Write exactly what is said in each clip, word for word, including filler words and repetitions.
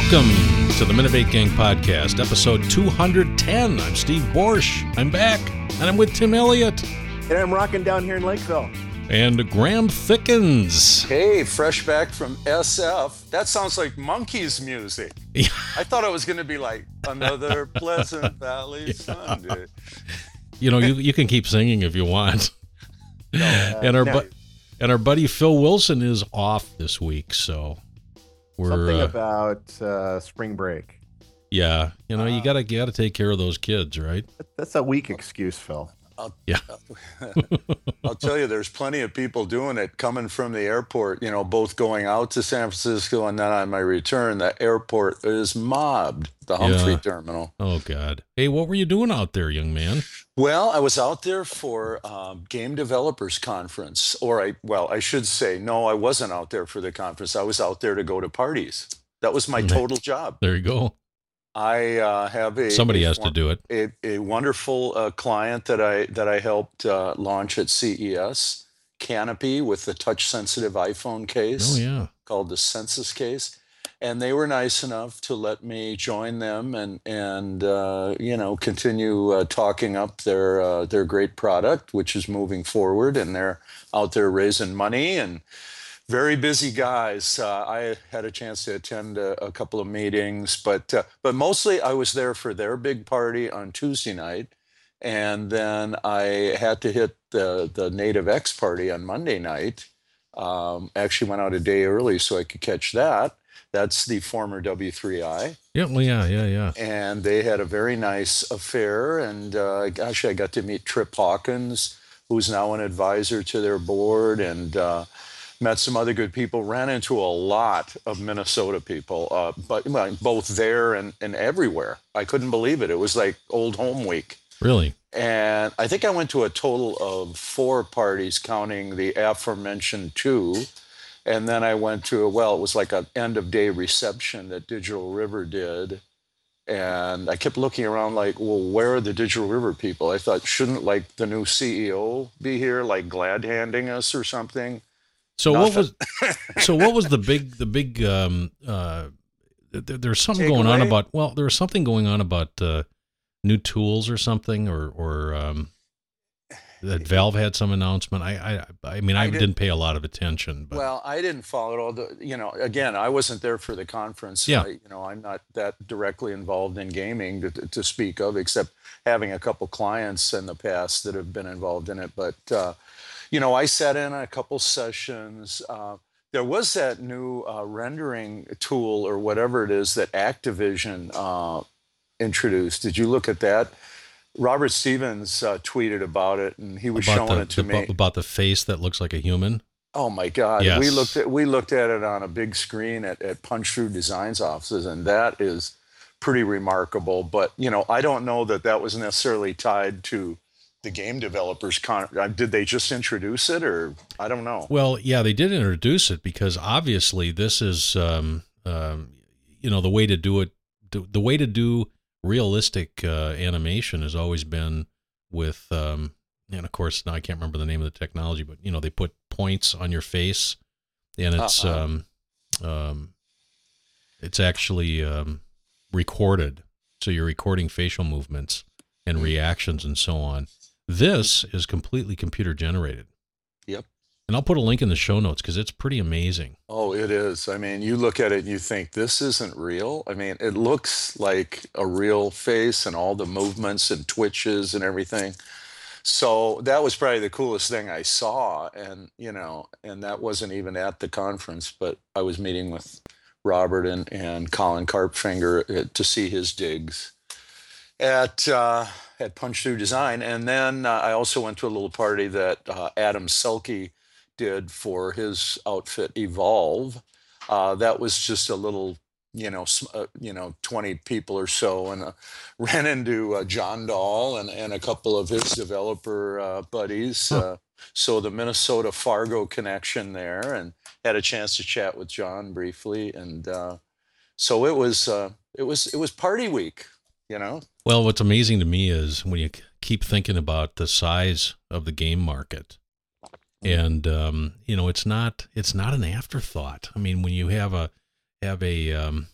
Welcome to the Minute Maid Gang Podcast, episode two hundred ten. I'm Steve Borsch. I'm back, and I'm with Tim Elliott. And I'm rocking down here in Lakeville. And Graham Thickens. Hey, fresh back from S F. That sounds like Monkeys music. Yeah. I thought it was going to be like Another Pleasant Valley Sunday. You know, you, you can keep singing if you want. No, uh, and our no. bu- and our buddy Phil Wilson is off this week, so we're Something uh, about uh, spring break. yeah. You know, Uh, you gotta you gotta take care of those kids, right? That's a weak excuse, Phil. I'll, Yeah. I'll tell you, there's plenty of people doing it coming from the airport, you know, both going out to San Francisco and then on my return. The airport is mobbed, the Humphrey Yeah. Terminal. Oh God. Hey, what were you doing out there, young man? Well, I was out there for um, Game Developers Conference, or I, well, I should say, no, I wasn't out there for the conference. I was out there to go to parties. That was my total job. There you go. I uh, have a Somebody a has to form- do it. a, a wonderful uh, client that I that I helped uh, launch at C E S, Canopy, with the touch-sensitive iPhone case Oh yeah. called the Census case, and they were nice enough to let me join them and and uh, you know continue uh, talking up their uh, their great product, which is moving forward, and they're out there raising money and. Very busy guys. Uh, I had a chance to attend a, a couple of meetings, but uh, but mostly I was there for their big party on Tuesday night, and then I had to hit the the Native X party on Monday night. Um, actually went out a day early so I could catch that. That's the former W three I, Yeah. Well, yeah. Yeah. Yeah. and they had a very nice affair. And uh, gosh, I got to meet Trip Hawkins, who's now an advisor to their board, and. Uh, Met some other good people, ran into a lot of Minnesota people, uh, but well, both there and, and everywhere. I couldn't believe it. It was like old home week. Really. And I think I went to a total of four parties, counting the aforementioned two. And then I went to, a, well, it was like an end of day reception that Digital River did. And I kept looking around like, well, where are the Digital River people? I thought, shouldn't like the new C E O be here, like glad handing us or something? So what Nothing. was so what was the big the big um uh there, there's something going on Takeaway? about well there was something going on about uh new tools or something or or um that Valve had some announcement. I I I mean I, I didn't, didn't- pay a lot of attention, but Well, I didn't follow it all. The, you know, again, I wasn't there for the conference. Yeah. I, you know, I'm not that directly involved in gaming to, to speak of, except having a couple clients in the past that have been involved in it. But, uh, you know, I sat in on a couple sessions. Uh, there was that new uh, rendering tool or whatever it is that Activision uh, introduced. Did you look at that? Robert Stevens uh, tweeted about it, and he was about showing the, it to the- me. about the face that looks like a human. Oh my God! Yes. We looked at we looked at it on a big screen at, at Punch Through Designs offices, and that is pretty remarkable. But you know, I don't know that that was necessarily tied to the game developers. Con- uh, did they just introduce it, or I don't know? Well, yeah, they did introduce it because obviously this is, um, um, you know, the way to do it. The, the way to do realistic uh, animation has always been with, um, and of course now I can't remember the name of the technology, but you know they put points on your face, and it's Uh-uh. um, um, it's actually um, recorded, so you're recording facial movements and reactions and so on. This is completely computer generated. Yep. And I'll put a link in the show notes because it's pretty amazing. Oh, it is. I mean, you look at it and you think this isn't real. I mean, it looks like a real face and all the movements and twitches and everything. So that was probably the coolest thing I saw. And, you know, and that wasn't even at the conference, but I was meeting with Robert and, and Colin Karpfinger uh, to see his digs at uh, at Punch Through Design. And then uh, I also went to a little party that uh, Adam Selke did for his outfit Evolve. Uh, that was just a little, you know, sm- uh, you know, twenty people or so, and uh, ran into uh, John Dahl and, and a couple of his developer uh, buddies. Huh. Uh, so the Minnesota Fargo connection there, and had a chance to chat with John briefly, and uh, so it was uh, it was it was party week, you know. Well, what's amazing to me is when you keep thinking about the size of the game market, and um, you know, it's not it's not an afterthought. I mean, when you have a have a um,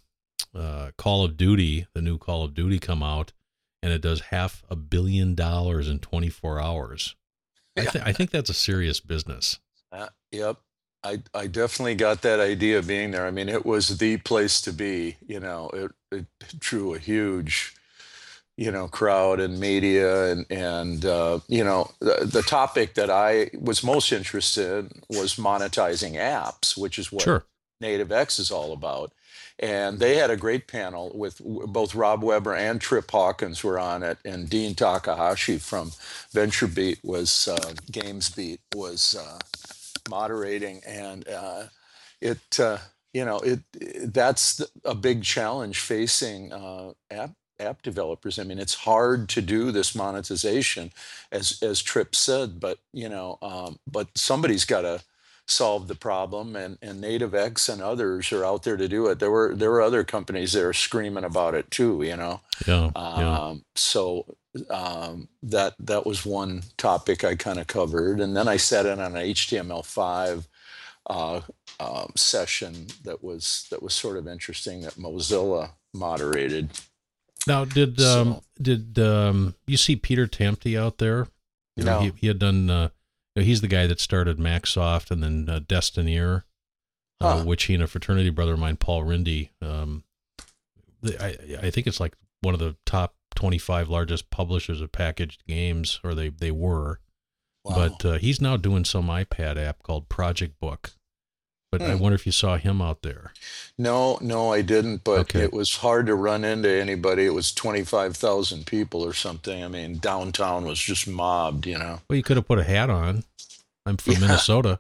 uh, Call of Duty, the new Call of Duty, come out, and it does half a billion dollars in twenty-four hours. I, th- I think that's a serious business. Uh, yep. I, I definitely got that idea being there. I mean, it was the place to be, you know, it, it drew a huge, you know, crowd and media and, and uh, you know, the, the topic that I was most interested in was monetizing apps, which is what Sure. NativeX is all about. And they had a great panel with w- both Rob Weber and Trip Hawkins were on it, and Dean Takahashi from VentureBeat was, uh, GamesBeat was uh, moderating, and uh, it, uh, you know, it, it that's the, a big challenge facing uh, app app developers. I mean, it's hard to do this monetization, as as Trip said, but you know, um, but somebody's got to solve the problem, and and NativeX and others are out there to do it. There were there were other companies that are screaming about it too, you know. Yeah. yeah. Um, so um, that that was one topic I kind of covered, and then I sat in on an H T M L five uh, um, session that was that was sort of interesting that Mozilla moderated. Now, did So- um, did um, you see Peter Tamte out there? You know, No. he, he had done. Uh, you know, he's the guy that started Macsoft and then uh, Destineer, uh, Huh. which he and a fraternity brother of mine, Paul Rindy. Um, the- I I think it's like one of the top twenty-five largest publishers of packaged games, or they they were. Wow. But uh, he's now doing some iPad app called Project Book. But I Hmm. wonder if you saw him out there. No, no, I didn't, but Okay. it was hard to run into anybody. It was twenty-five thousand people or something. I mean, downtown was just mobbed, you know. Well, you could have put a hat on. I'm from Yeah. Minnesota.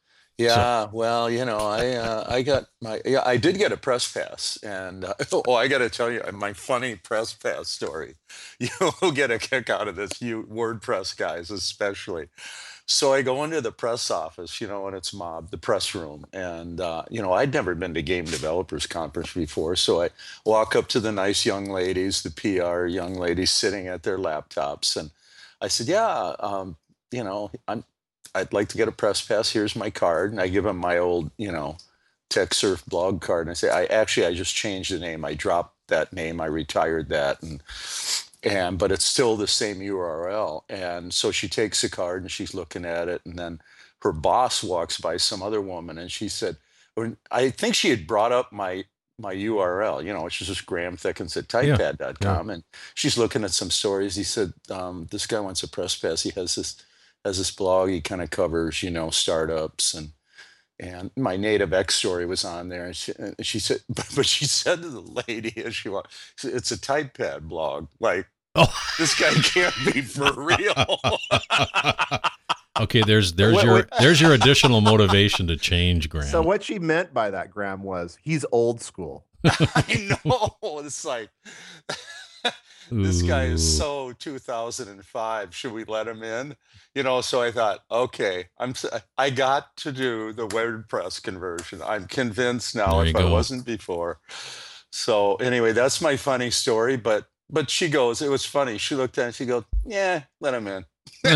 Yeah, well, you know, I uh, I got my yeah, I did get a press pass, and uh, oh, I got to tell you my funny press pass story. You'll get a kick out of this, you WordPress guys especially. So I go into the press office, you know, and it's mobbed, the press room, and uh, you know, I'd never been to Game Developers Conference before, so I walk up to the nice young ladies, the P R young ladies sitting at their laptops, and I said, "Yeah, um, you know, I'm." I'd like to get a press pass. Here's my card. And I give them my old, you know, TechSurf blog card. And I say, I actually, I just changed the name. I dropped that name. I retired that. And, and, but it's still the same U R L. And so she takes the card and she's looking at it. And then her boss walks by, some other woman. And she said, when- I think she had brought up my, my U R L, you know, which is just Graham Thickens at Yeah, typepad dot com. And she's looking at some stories. He said, um, this guy wants a press pass. He has this, has this blog. He kind of covers, you know, startups, and and my NativeX story was on there. And she, and she said, but, but she said to the lady as she walked, she said, it's a typepad blog. Like, Oh. this guy can't be for real. Okay, there's there's Wait, your wait. there's your additional motivation to change, Graham. So what she meant by that, Graham, was he's old school. I know. It's like, this guy Ooh. is so two thousand five. Should we let him in? You know, so I thought, okay, I'm s- I got to do the WordPress conversion. I'm convinced now, There if you I go. wasn't before. So anyway, that's my funny story. But but she goes, it was funny. She looked at it and she goes, yeah, let him in.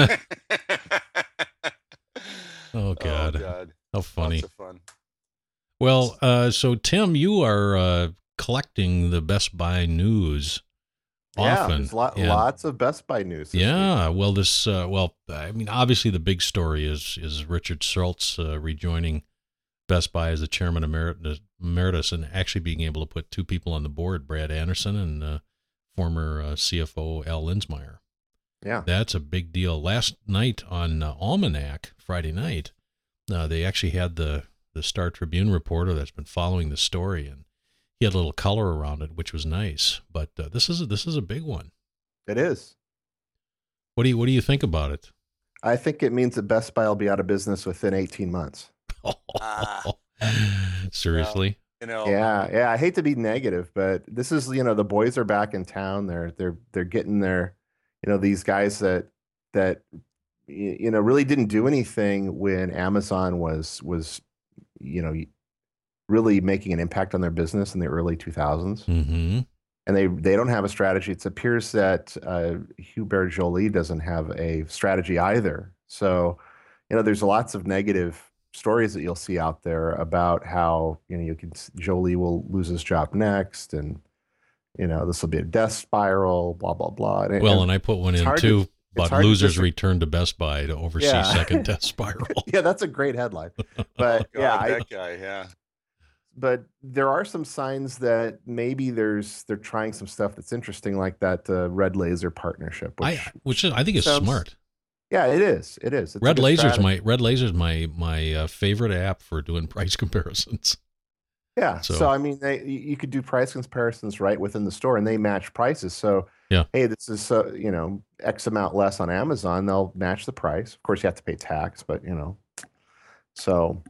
Oh Oh God, God, how funny. lots of fun. Well, uh, so Tim, you are uh, collecting the Best Buy news Yeah, often. there's lot, and- lots of Best Buy news. this week. Yeah, well, this uh, well, I mean, obviously the big story is is Richard Schultz uh, rejoining Best Buy as the chairman emeritus, emeritus, and actually being able to put two people on the board, Brad Anderson and uh, former uh, C F O Al Linsmeyer. Yeah. That's a big deal. Last night on uh, Almanac, Friday night, uh, they actually had the the Star Tribune reporter that's been following the story, and he had a little color around it, which was nice. But uh, this is a, this is a big one. It is. What do you what do you think about it? I think it means that Best Buy will be out of business within eighteen months. Ah. Seriously? You know, Yeah, yeah. I hate to be negative, but this is, you know, the boys are back in town. They're they're they're getting their, you know, these guys that that y- you know really didn't do anything when Amazon was was, you know, really making an impact on their business in the early two thousands. Mm-hmm. And they they don't have a strategy. It appears that uh, Hubert Joly doesn't have a strategy either. So, you know, there's lots of negative stories that you'll see out there about how, you know, you can Jolie will lose his job next, and you know this will be a death spiral, blah blah blah. And, well, and, and I put one in too, to, but losers to return to Best Buy to oversee yeah. second death spiral. Yeah, that's a great headline. But oh, yeah, God, I, that guy, yeah. But there are some signs that maybe there's they're trying some stuff that's interesting, like that uh, Red Laser partnership, which I, which is, I think is sounds, smart. Yeah, it is. It is. It's Red Laser's my Red Laser's my my uh, favorite app for doing price comparisons. Yeah. So, so I mean, they, you could do price comparisons right within the store, and they match prices. So yeah, hey, this is uh, you know X amount less on Amazon. They'll match the price. Of course, you have to pay tax, but you know, so.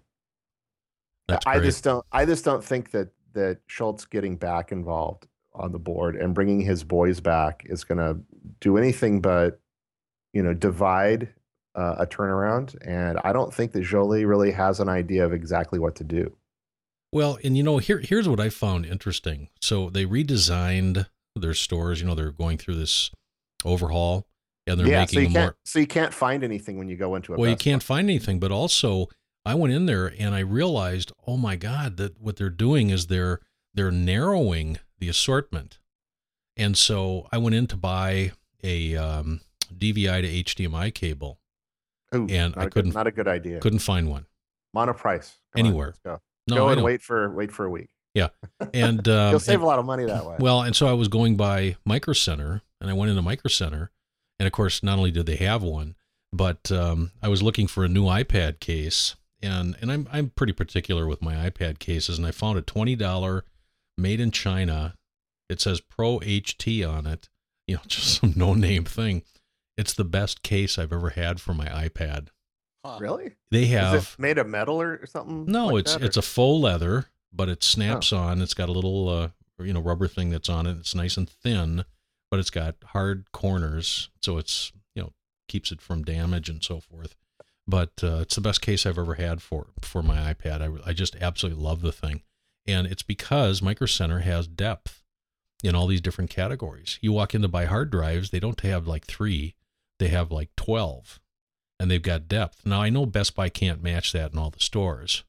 That's I great. just don't. I just don't think that that Schultz getting back involved on the board and bringing his boys back is going to do anything but, you know, divide uh, a turnaround. And I don't think that Jolie really has an idea of exactly what to do. Well, and you know, here here's what I found interesting. So they redesigned their stores. You know, they're going through this overhaul, and they're yeah, making so you them can't, more. So you can't find anything when you go into a. Well, Best you can't Buy. find anything, but also. I went in there and I realized, oh my God, that what they're doing is they're they're narrowing the assortment. And so I went in to buy a um, D V I to H D M I cable, Ooh, and I couldn't good, not a good idea. Couldn't find one. Monoprice Come anywhere. On, let's go. No, go I and know. wait for wait for a week. Yeah, and um, you'll save and, a lot of money that way. Well, and so I was going by Micro Center, and I went into Micro Center, and of course, not only did they have one, but um, I was looking for a new iPad case. And and I'm I'm pretty particular with my iPad cases, and I found a twenty dollar made in China. It says Pro H T on it, you know, just some no name thing. It's the best case I've ever had for my iPad. Huh. Really? They have Is it made of metal or something? No, like it's that, it's a faux leather, but it snaps oh. on. It's got a little uh, you know rubber thing that's on it. It's nice and thin, but it's got hard corners, so it's you know keeps it from damage and so forth. But uh, it's the best case I've ever had for, for my iPad. I, I just absolutely love the thing. And it's because Micro Center has depth in all these different categories. You walk in to buy hard drives, they don't have like three, they have like twelve. And they've got depth. Now, I know Best Buy can't match that in all the stores.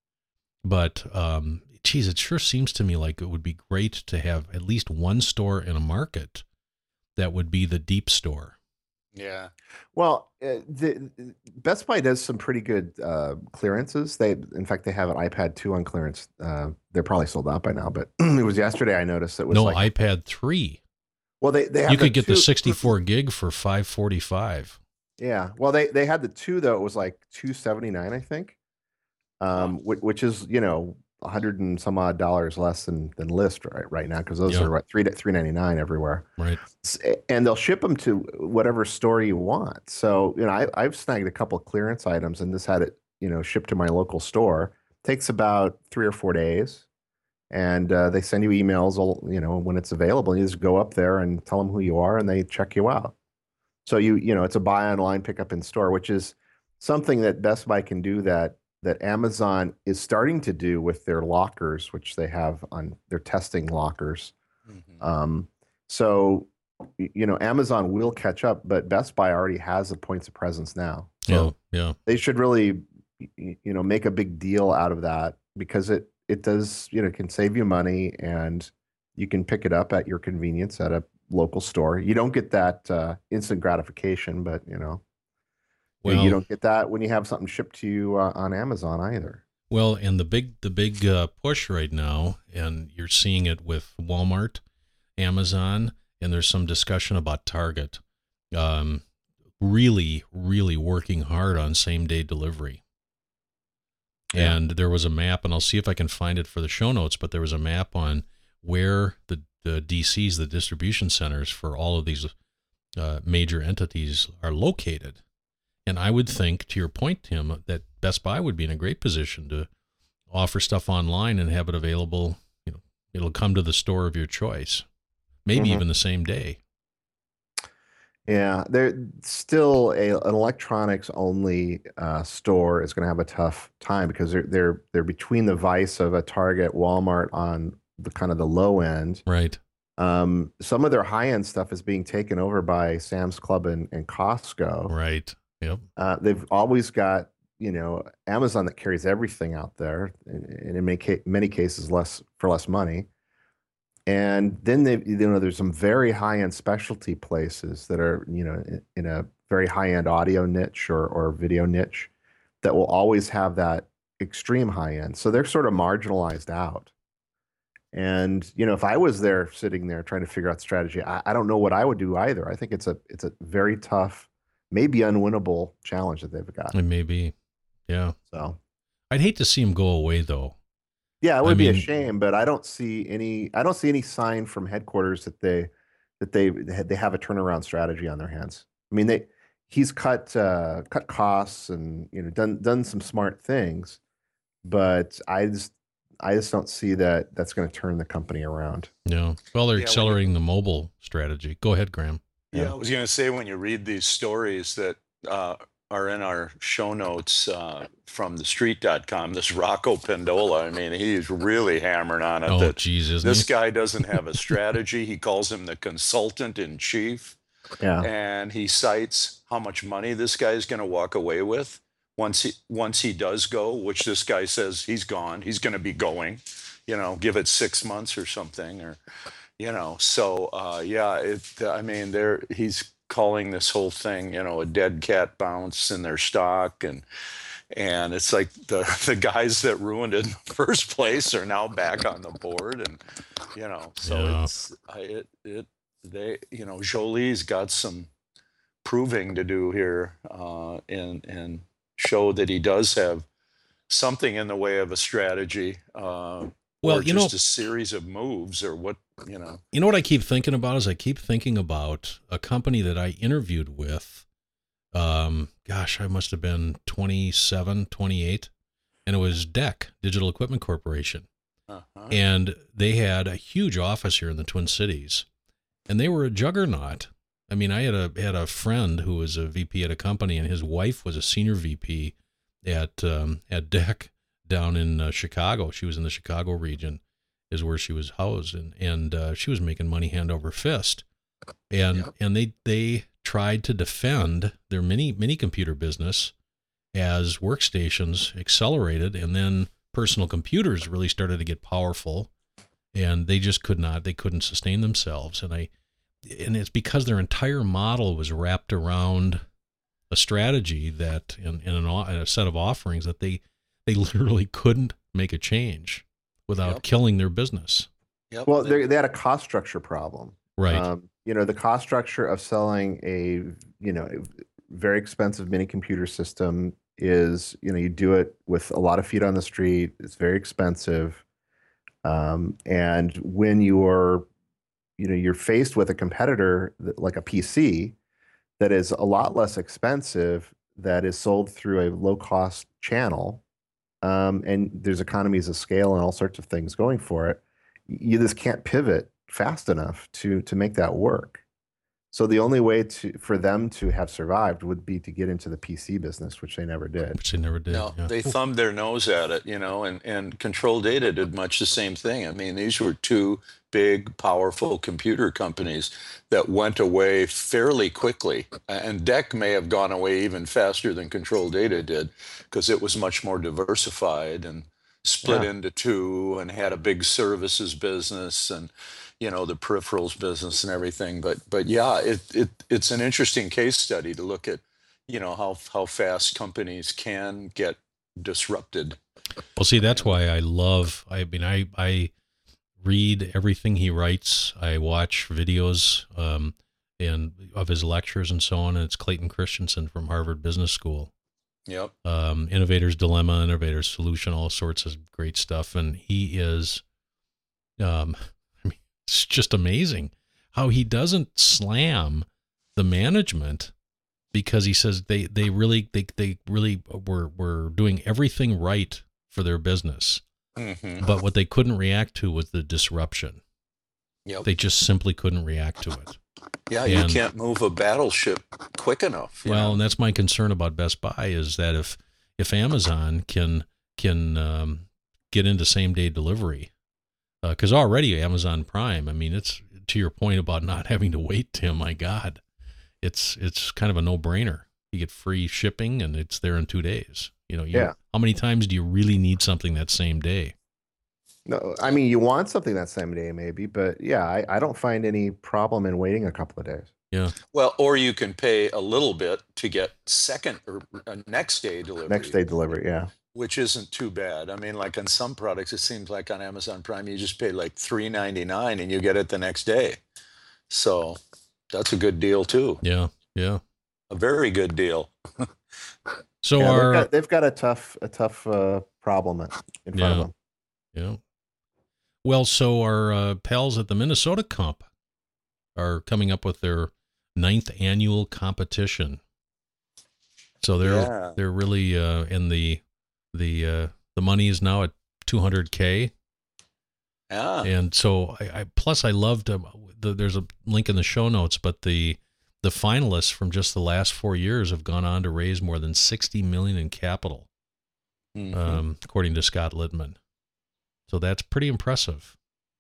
But, um, geez, it sure seems to me like it would be great to have at least one store in a market that would be the deep store. Yeah. Well, uh, the, Best Buy does some pretty good uh, clearances. They, in fact, they have an iPad two on clearance. Uh, they're probably sold out by now, but it was yesterday I noticed it was no like, iPad three. Well, they they have you could the get two, the sixty-four gig for five forty-five. Yeah. Well, they they had the two though. It was like two seventy-nine, I think. Um, which, which is you know a hundred and some odd dollars less than than list right right now because those yeah. are what three three ninety nine everywhere. Right. And they'll ship them to whatever store you want. So you know I I've snagged a couple of clearance items and this had it you know shipped to my local store. Takes about three or four days, and uh, they send you emails. You know when it's available, you just go up there and tell them who you are, and they check you out. So you you know it's a buy online, pick up in store, which is something that Best Buy can do that. that Amazon is starting to do with their lockers, which they have on their testing lockers. Mm-hmm. Um, so, you know, Amazon will catch up, but Best Buy already has the points of presence now. So yeah, yeah. They should really, you know, make a big deal out of that because it, it does, you know, can save you money and you can pick it up at your convenience at a local store. You don't get that uh, instant gratification, but, you know, Well, you don't get that when you have something shipped to you uh, on Amazon either. Well, and the big the big uh, push right now, and you're seeing it with Walmart, Amazon, and there's some discussion about Target, um, really, really working hard on same day delivery. Yeah. And there was a map, and I'll see if I can find it for the show notes, but there was a map on where the, the D Cs, the distribution centers for all of these uh, major entities are located. And I would think, to your point, Tim, that Best Buy would be in a great position to offer stuff online and have it available. You know, it'll come to the store of your choice, maybe mm-hmm. even the same day. Yeah, they're still a, an electronics only uh, store is going to have a tough time because they're they're they're between the vice of a Target, Walmart on the kind of the low end. Right. Um, some of their high end stuff is being taken over by Sam's Club and, and Costco. Right. Yep. Uh, they've always got you know, Amazon that carries everything out there, and, and in many, ca- many cases less for less money. And then they, you know, there's some very high-end specialty places that are, you know, in, in a very high-end audio niche or or video niche that will always have that extreme high end. So they're sort of marginalized out. And you know, if I was there sitting there trying to figure out strategy, I, I don't know what I would do either. I think it's a it's a very tough, maybe unwinnable challenge that they've got. It may be, yeah. So I'd hate to see him go away, though. yeah, it would I be a mean- shame, but I don't see any I don't see any sign from headquarters that they that they they have a turnaround strategy on their hands. I mean, they he's cut uh, cut costs and you know done done some smart things, but I just I just don't see that that's going to turn the company around. Yeah. Well, they're Yeah, when you- accelerating the mobile strategy. Go ahead, Graham. Yeah, Yeah. I was going to say when you read these stories that uh, are in our show notes uh, from the street dot com, this Rocco Pendola, I mean, he's really hammering on it Oh, that geez, isn't this he? guy doesn't have a strategy. He calls him the consultant in chief, Yeah, and he cites how much money this guy is going to walk away with once he once he does go, which this guy says he's gone. He's going to be going, you know, give it six months or something, or you know. So uh, yeah, it. I mean, there he's calling this whole thing, you know, a dead cat bounce in their stock, and and it's like the the guys that ruined it in the first place are now back on the board, and you know, so Yeah. it's I, it it they you know Jolie's got some proving to do here, uh, and and show that he does have something in the way of a strategy, uh, Well, or you know- just a series of moves, or what you know. You know what I keep thinking about is I keep thinking about a company that I interviewed with. Um, gosh, I must have been twenty-seven, twenty-eight, and it was D E C, Digital Equipment Corporation. Uh-huh. And they had a huge office here in the Twin Cities, and they were a juggernaut. I mean, I had a had a friend who was a V P at a company, and his wife was a senior V P at um, at D E C down in uh, Chicago. She was in the Chicago region, is where she was housed, and and uh, she was making money hand over fist. And Yep. and they they tried to defend their mini mini computer business as workstations accelerated, and then personal computers really started to get powerful, and they just could not they couldn't sustain themselves. And I and it's because their entire model was wrapped around a strategy that in, in, an, in a set of offerings that they they literally couldn't make a change without Yep. killing their business. Yep. well, they- they they had a cost structure problem. Right. Um, you know, the cost structure of selling a, you know, a very expensive mini computer system is, you know, you do it with a lot of feet on the street. It's very expensive. Um, and when you're, you know, you're faced with a competitor that, like a P C that is a lot less expensive, that is sold through a low cost channel, um, and there's economies of scale and all sorts of things going for it, you just can't pivot fast enough to to make that work. So the only way to for them to have survived would be to get into the P C business, which they never did. Which they never did. No, yeah. they thumbed their nose at it, you know, and, and Control Data did much the same thing. I mean, these were two big, powerful computer companies that went away fairly quickly. And D E C may have gone away even faster than Control Data did, because it was much more diversified and split Yeah. into two and had a big services business and, you know, the peripherals business and everything. But but yeah, it, it it's an interesting case study to look at, you know, how how fast companies can get disrupted. Well, see, that's why I love. I mean, I I read everything he writes. I watch videos um, and of his lectures and so on. And it's Clayton Christensen from Harvard Business School. Yep. Um, Innovator's Dilemma, Innovator's Solution, all sorts of great stuff. And he is, um, I mean, it's just amazing how he doesn't slam the management, because he says they they really they they really were were doing everything right for their business. hmm But what they couldn't react to was the disruption. Yep. They just simply couldn't react to it. yeah, you and- can't move a battleship quick enough. you Well, know? and that's my concern about Best Buy, is that if if Amazon can can um, get into same day delivery, because already Amazon Prime, I mean, it's to your point about not having to wait, Tim. My God, it's it's kind of a no brainer. You get free shipping, and it's there in two days. You know, you, Yeah. how many times do you really need something that same day? No, I mean, you want something that same day, maybe, but yeah, I, I don't find any problem in waiting a couple of days. Yeah. Well, or you can pay a little bit to get second or uh, next day delivery. Next day delivery, yeah. Which isn't too bad. I mean, like on some products, it seems like on Amazon Prime, you just pay like three ninety-nine and you get it the next day. So that's a good deal too. Yeah. Yeah. A very good deal. So yeah, our they've, got, they've got a tough a tough uh, problem in front Yeah. of them. Yeah. Well, so our uh, pals at the Minnesota Cup are coming up with their ninth annual competition. So they're Yeah. they're really uh, in the the uh, the money is now at two hundred K, Yeah. and so I, I plus I loved uh, the, there's a link in the show notes, but the the finalists from just the last four years have gone on to raise more than sixty million in capital, Mhm. um, according to Scott Littman. So that's pretty impressive.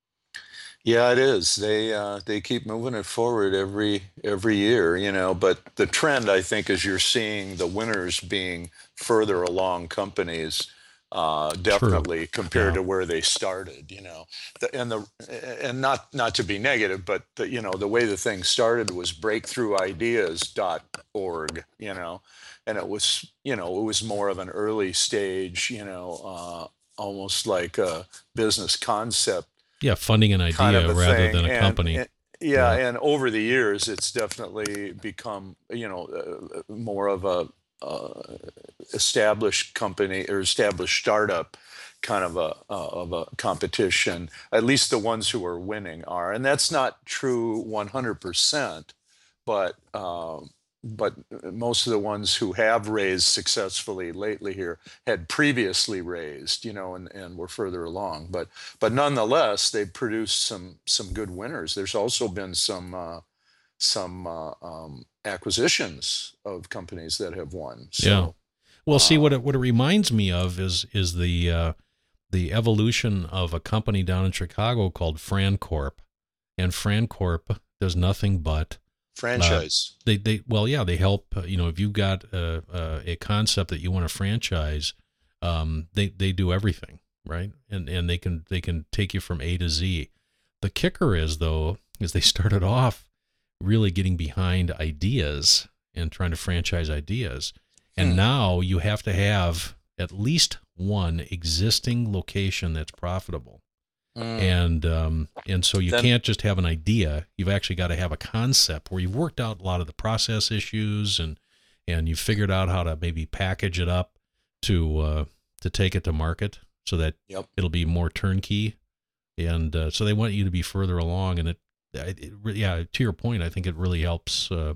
Yeah, it is. They uh, they keep moving it forward every every year, you know. But the trend, I think, is you're seeing the winners being further along companies, uh, definitely compared Yeah. to where they started, you know. The, and the and not not to be negative, but the, you know, the way the thing started was breakthrough ideas dot org, you know, and it was you know it was more of an early stage, you know, uh, almost like a business concept Yeah, funding an kind idea of a rather thing. than a and, company. and- yeah, Yeah. and over the years, it's definitely become, you know, uh, more of a uh, established company or established startup kind of a uh, of a competition. At least the ones who are winning are, and that's not true one hundred percent, but um, but most of the ones who have raised successfully lately here had previously raised, you know, and, and were further along. But but nonetheless, they've produced some some good winners. There's also been some uh, some uh, um, acquisitions of companies that have won. So, Yeah. Well, see uh, what it what it reminds me of is is the uh, the evolution of a company down in Chicago called FranCorp, and FranCorp does nothing but franchise. they they well yeah they help uh, you know if you've got a, a, a concept that you want to franchise, um, they they do everything right, and and they can they can take you from A to Z. The kicker is though is they started off really getting behind ideas and trying to franchise ideas. And Hmm. now you have to have at least one existing location that's profitable. Mm. And um, and so you Then- can't just have an idea. You've actually got to have a concept where you've worked out a lot of the process issues and and you've figured out how to maybe package it up to uh, to take it to market so that Yep. it'll be more turnkey. And uh, so they want you to be further along. And it, it, it re- yeah, to your point, I think it really helps uh,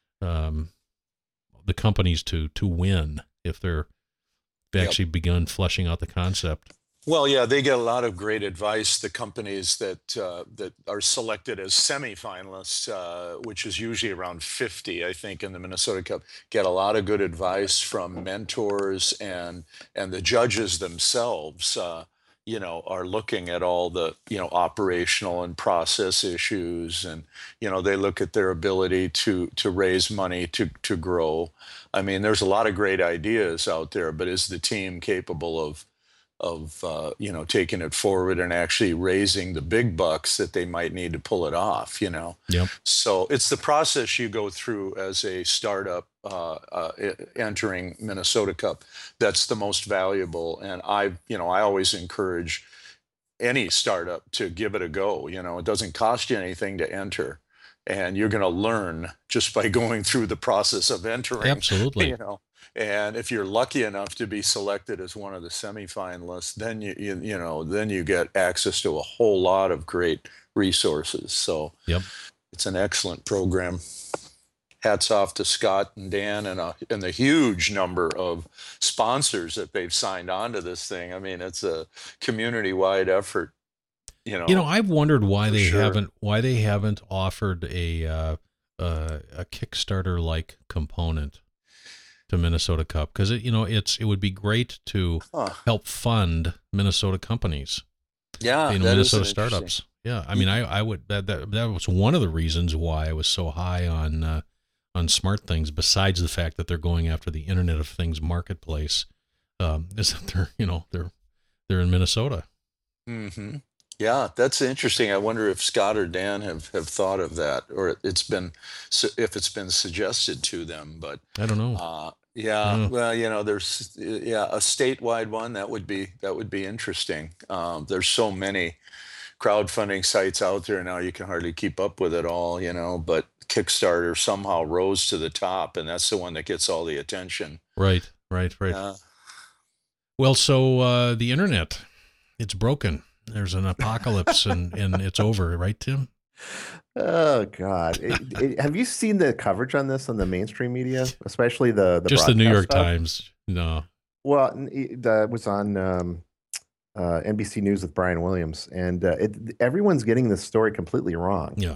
um, the companies to to win if they're they've Yep. actually begun fleshing out the concept. Well, yeah, they get a lot of great advice. The companies that uh, that are selected as semifinalists, uh, which is usually around fifty, I think, in the Minnesota Cup, get a lot of good advice from mentors and and the judges themselves. Uh, you know, are looking at all the you know operational and process issues, and you know they look at their ability to to raise money to to grow. I mean, there's a lot of great ideas out there, but is the team capable of of uh, you know taking it forward and actually raising the big bucks that they might need to pull it off, you know? Yep. So it's the process you go through as a startup uh, uh, e- entering Minnesota Cup that's the most valuable. And I, you know, I always encourage any startup to give it a go. You know, it doesn't cost you anything to enter, and you're going to learn just by going through the process of entering. Absolutely. You know, and if you're lucky enough to be selected as one of the semifinalists, then you you, you know then you get access to a whole lot of great resources. So Yep. it's an excellent program. Hats off to Scott and Dan and a, and the huge number of sponsors that they've signed on to this thing. I mean, it's a community-wide effort. You know, You know, I've wondered why for they sure. haven't why they haven't offered a uh, uh, a Kickstarter like component to Minnesota Cup, because it you know it's it would be great to Huh. help fund Minnesota companies, Yeah, you know, that is Minnesota an interesting- startups. Yeah, I mean, I I would that that that was one of the reasons why I was so high on uh, on Smart Things. Besides the fact that they're going after the Internet of Things marketplace, um, is that they're you know they're they're in Minnesota. Hmm. Yeah, that's interesting. I wonder if Scott or Dan have have thought of that, or it's been su- if it's been suggested to them. But I don't know. uh, yeah, Yeah. well, you know, there's yeah a statewide one that would be that would be interesting. Um, there's so many crowdfunding sites out there now, you can hardly keep up with it all, you know. But Kickstarter somehow rose to the top, and that's the one that gets all the attention. Right, right, right. Yeah. Well, so uh, the internet, it's broken. There's an apocalypse and, and it's over, right, Tim? Oh God! It, it, have you seen the coverage on this on the mainstream media, especially the the Just the New York broadcast stuff? Times. No. Well, n- it uh, was on um, uh, N B C News with Brian Williams, and uh, it, everyone's getting this story completely wrong. Yeah.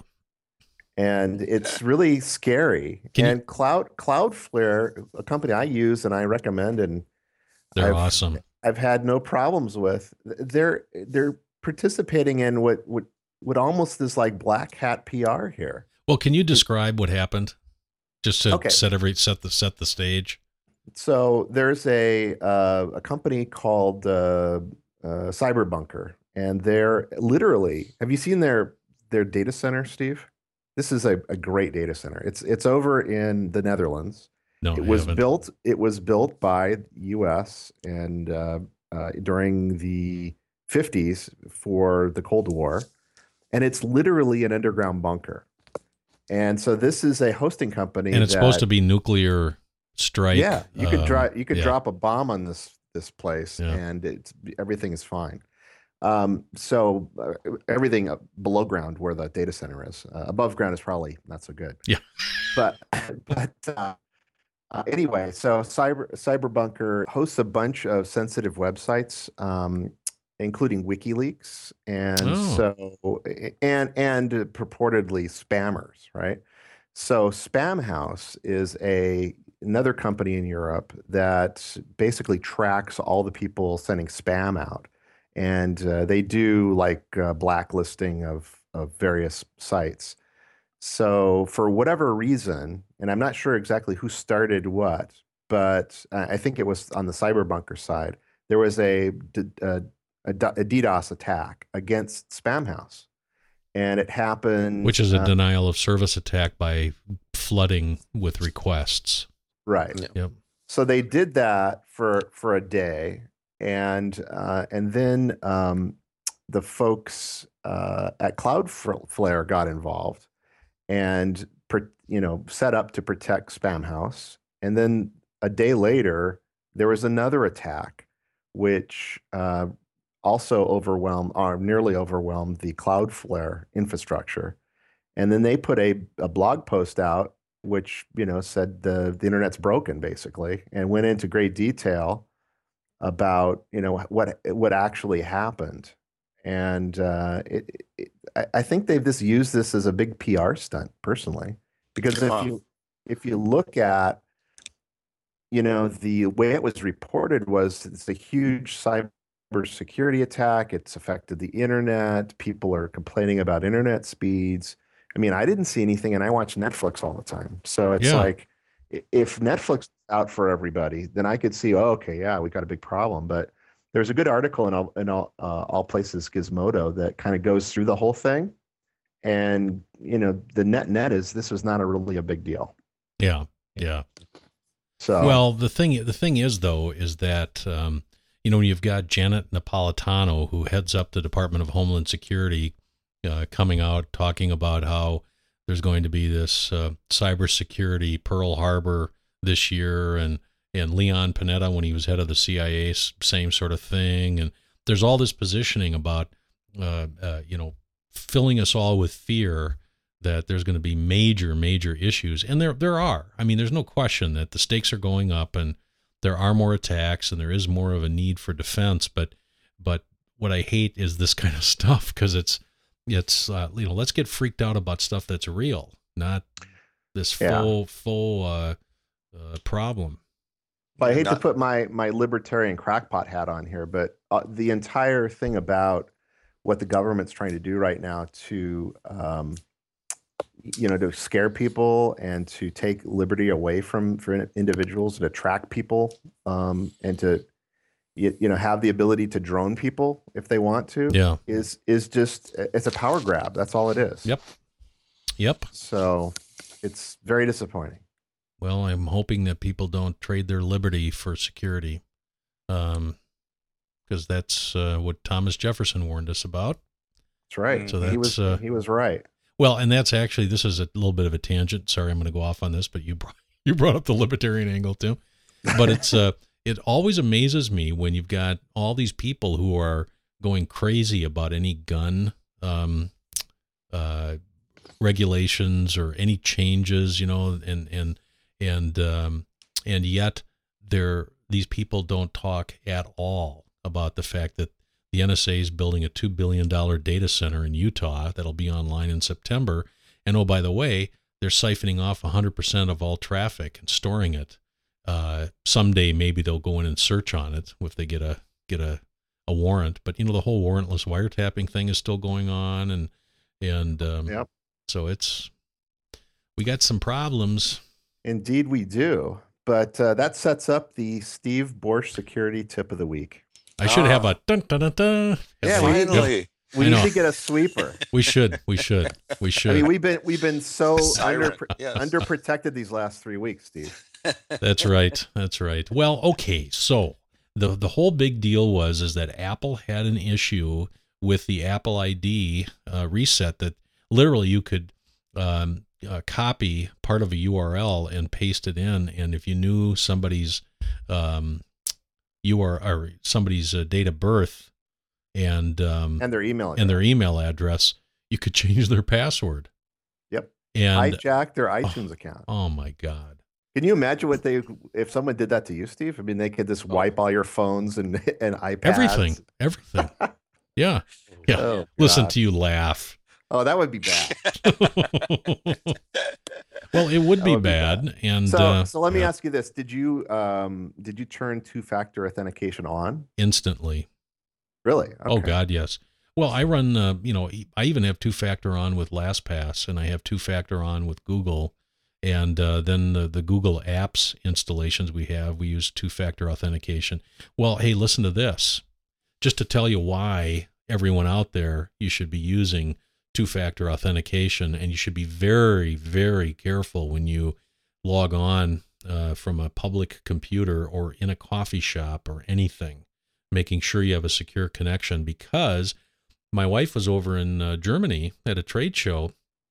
And it's really scary. Can you- and Cloud Cloudflare, a company I use and I recommend, and They're I've, awesome. I've had no problems with. They're they're participating in what what what almost is like black hat P R here. Well, can you describe what happened? Just to Okay. set every set the set the stage. So there's a uh, a company called uh, uh, Cyberbunker, and they're literally. Have you seen their their data center, Steve? This is a, a great data center. It's it's over in the Netherlands. No, It I was haven't. built. It was built by U S and uh, uh, during the fifties for the Cold War, and it's literally an underground bunker. And so this is a hosting company, And it's that, supposed to be nuclear strike. yeah, you could um, drop you could yeah. drop a bomb on this this place, Yeah. and it's everything is fine. Um, so uh, everything up below ground where the data center is, uh, above ground is probably not so good. Yeah. But but uh, uh, anyway, so Cyber Cyberbunker hosts a bunch of sensitive websites, um, including WikiLeaks, and Oh. so and and purportedly spammers, right? So Spamhaus is a another company in Europe that basically tracks all the people sending spam out, and uh, they do like uh, blacklisting of of various sites. So for whatever reason, and I'm not sure exactly who started what, but uh, I think it was on the Cyberbunker side, there was a, d- a, a d- a DDoS attack against Spamhaus. And it happened. Which is a uh, denial of service attack by flooding with requests. right. Yeah. Yep. So they did that for for a day, and uh, and then um, the folks uh, at Cloudflare got involved and pr- you know set up to protect Spamhaus. And then a day later, there was another attack, which uh, also overwhelmed or nearly overwhelmed the Cloudflare infrastructure. And then they put a, a blog post out which you know said the the internet's broken basically, and went into great detail about you know what what actually happened. And uh, it, it, I, I think they've just used this as a big P R stunt personally, because if Huh. you if you look at you know the way it was reported was it's a huge cybersecurity attack. It's affected the internet. People are complaining about internet speeds. I mean, I didn't see anything, and I watch Netflix all the time. So it's Yeah. like, i- if Netflix is out for everybody, then I could see, oh, okay, yeah, we got a big problem. But there's a good article in all in all, uh, all places Gizmodo that kind of goes through the whole thing, and you know, the net net is this was not a really a big deal. Yeah. Yeah. So Well, the thing the thing is though is that um, you know, when you've got Janet Napolitano, who heads up the Department of Homeland Security, uh, coming out talking about how there's going to be this uh, cybersecurity Pearl Harbor this year, and and Leon Panetta, when he was head of the C I A, same sort of thing, and there's all this positioning about uh, uh, you know, filling us all with fear that there's going to be major, major issues. And there there are. I mean, there's no question that the stakes are going up and there are more attacks and there is more of a need for defense. But but what I hate is this kind of stuff, because it's, it's uh, you know, let's get freaked out about stuff that's real, not this Yeah. full, full uh, uh, problem. Well, I hate to Not- put my my libertarian crackpot hat on here, but uh, the entire thing about what the government's trying to do right now to, um, you know, to scare people and to take liberty away from for individuals, to track people, um, and to you, you know, have the ability to drone people if they want to, Yeah. is is just it's a power grab. That's all it is. Yep. Yep. So it's very disappointing. Well, I'm hoping that people don't trade their liberty for security, um, because that's uh, what Thomas Jefferson warned us about. That's right. So he that's, was uh, he was right. Well, and that's actually, this is a little bit of a tangent. Sorry, I'm going to go off on this, but you brought, you brought up the libertarian angle too. But it's uh, it always amazes me when you've got all these people who are going crazy about any gun um, uh, regulations or any changes, you know, and and and um, and yet they're these people don't talk at all about the fact that the N S A is building a two billion dollars data center in Utah that'll be online in September. And oh, by the way, they're siphoning off one hundred percent of all traffic and storing it. Uh, someday, maybe they'll go in and search on it if they get a get a, a warrant. But, you know, the whole warrantless wiretapping thing is still going on. And, and um, Yep. so it's, we got some problems. Indeed, we do. But uh, that sets up the Steve Borsch security tip of the week. I should Ah. have a dun dun dun dun. Yeah, we need- Finally. We I need know. to get a sweeper. We should, we should, we should. I mean, we've been we've been so Siren, under yes. underprotected these last three weeks, Steve. That's right. That's right. Well, okay. So the the whole big deal was is that Apple had an issue with the Apple I D uh, reset that literally you could um, uh, copy part of a U R L and paste it in, and if you knew somebody's um, U R L or somebody's uh, date of birth and um, And their email address. and their email address, you could change their password. Yep. And Hijack their iTunes account. oh my God. Can you imagine what they if someone did that to you, Steve? I mean, they could just wipe all your phones and and iPads. Everything, everything. Yeah. Yeah. Oh, Listen God. to you laugh. Oh, that would be bad. Well, it would That be would be bad. And So, uh, so let me yeah, ask you this: Did you um did you turn two-factor authentication on? instantly. Really? Oh Okay. God, yes. Well, I run, uh, you know, I even have two-factor on with LastPass, and I have two-factor on with Google. And uh, then the, the Google Apps installations we have, we use two-factor authentication. Well, hey, listen to this. Just to tell you why everyone out there, you should be using two-factor authentication, and you should be very, very careful when you log on uh, from a public computer or in a coffee shop or anything, making sure you have a secure connection, because my wife was over in uh, Germany at a trade show,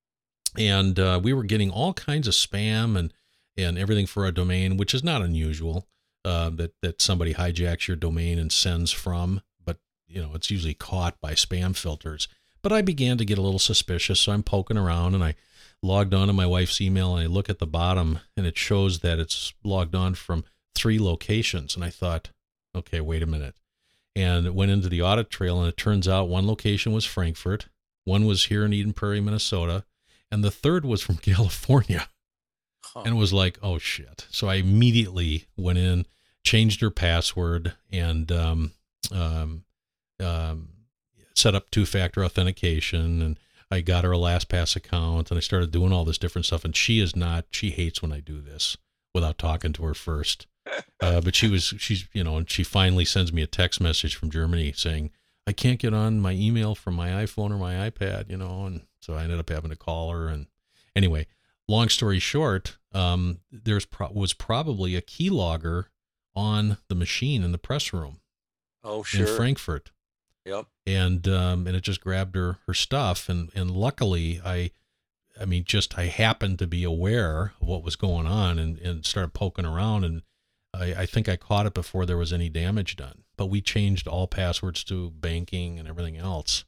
and uh, we were getting all kinds of spam and, and everything for our domain, which is not unusual, uh, that, that somebody hijacks your domain and sends from, but you know, it's usually caught by spam filters. But I began to get a little suspicious, so I'm poking around, and I logged on to my wife's email, and I look at the bottom, and it shows that it's logged on from three locations. And I thought, okay, wait a minute. And it went into the audit trail, and it turns out one location was Frankfurt, one was here in Eden Prairie, Minnesota, and the third was from California. Huh. And it was like, oh shit. So I immediately went in, changed her password, and um, um, um, set up two-factor authentication, and I got her a LastPass account, and I started doing all this different stuff. And she is not, she hates when I do this without talking to her first. Uh, but she was, she's, you know, and she finally sends me a text message from Germany saying, I can't get on my email from my iPhone or my iPad, you know, and so I ended up having to call her. And anyway, long story short, um, there's pro- was probably a keylogger on the machine in the press room Oh, sure. in Frankfurt. Yep. And um, and it just grabbed her her stuff, and and luckily I, I mean, just I happened to be aware of what was going on, and and started poking around, and I, I think I caught it before there was any damage done. But we changed all passwords to banking and everything else.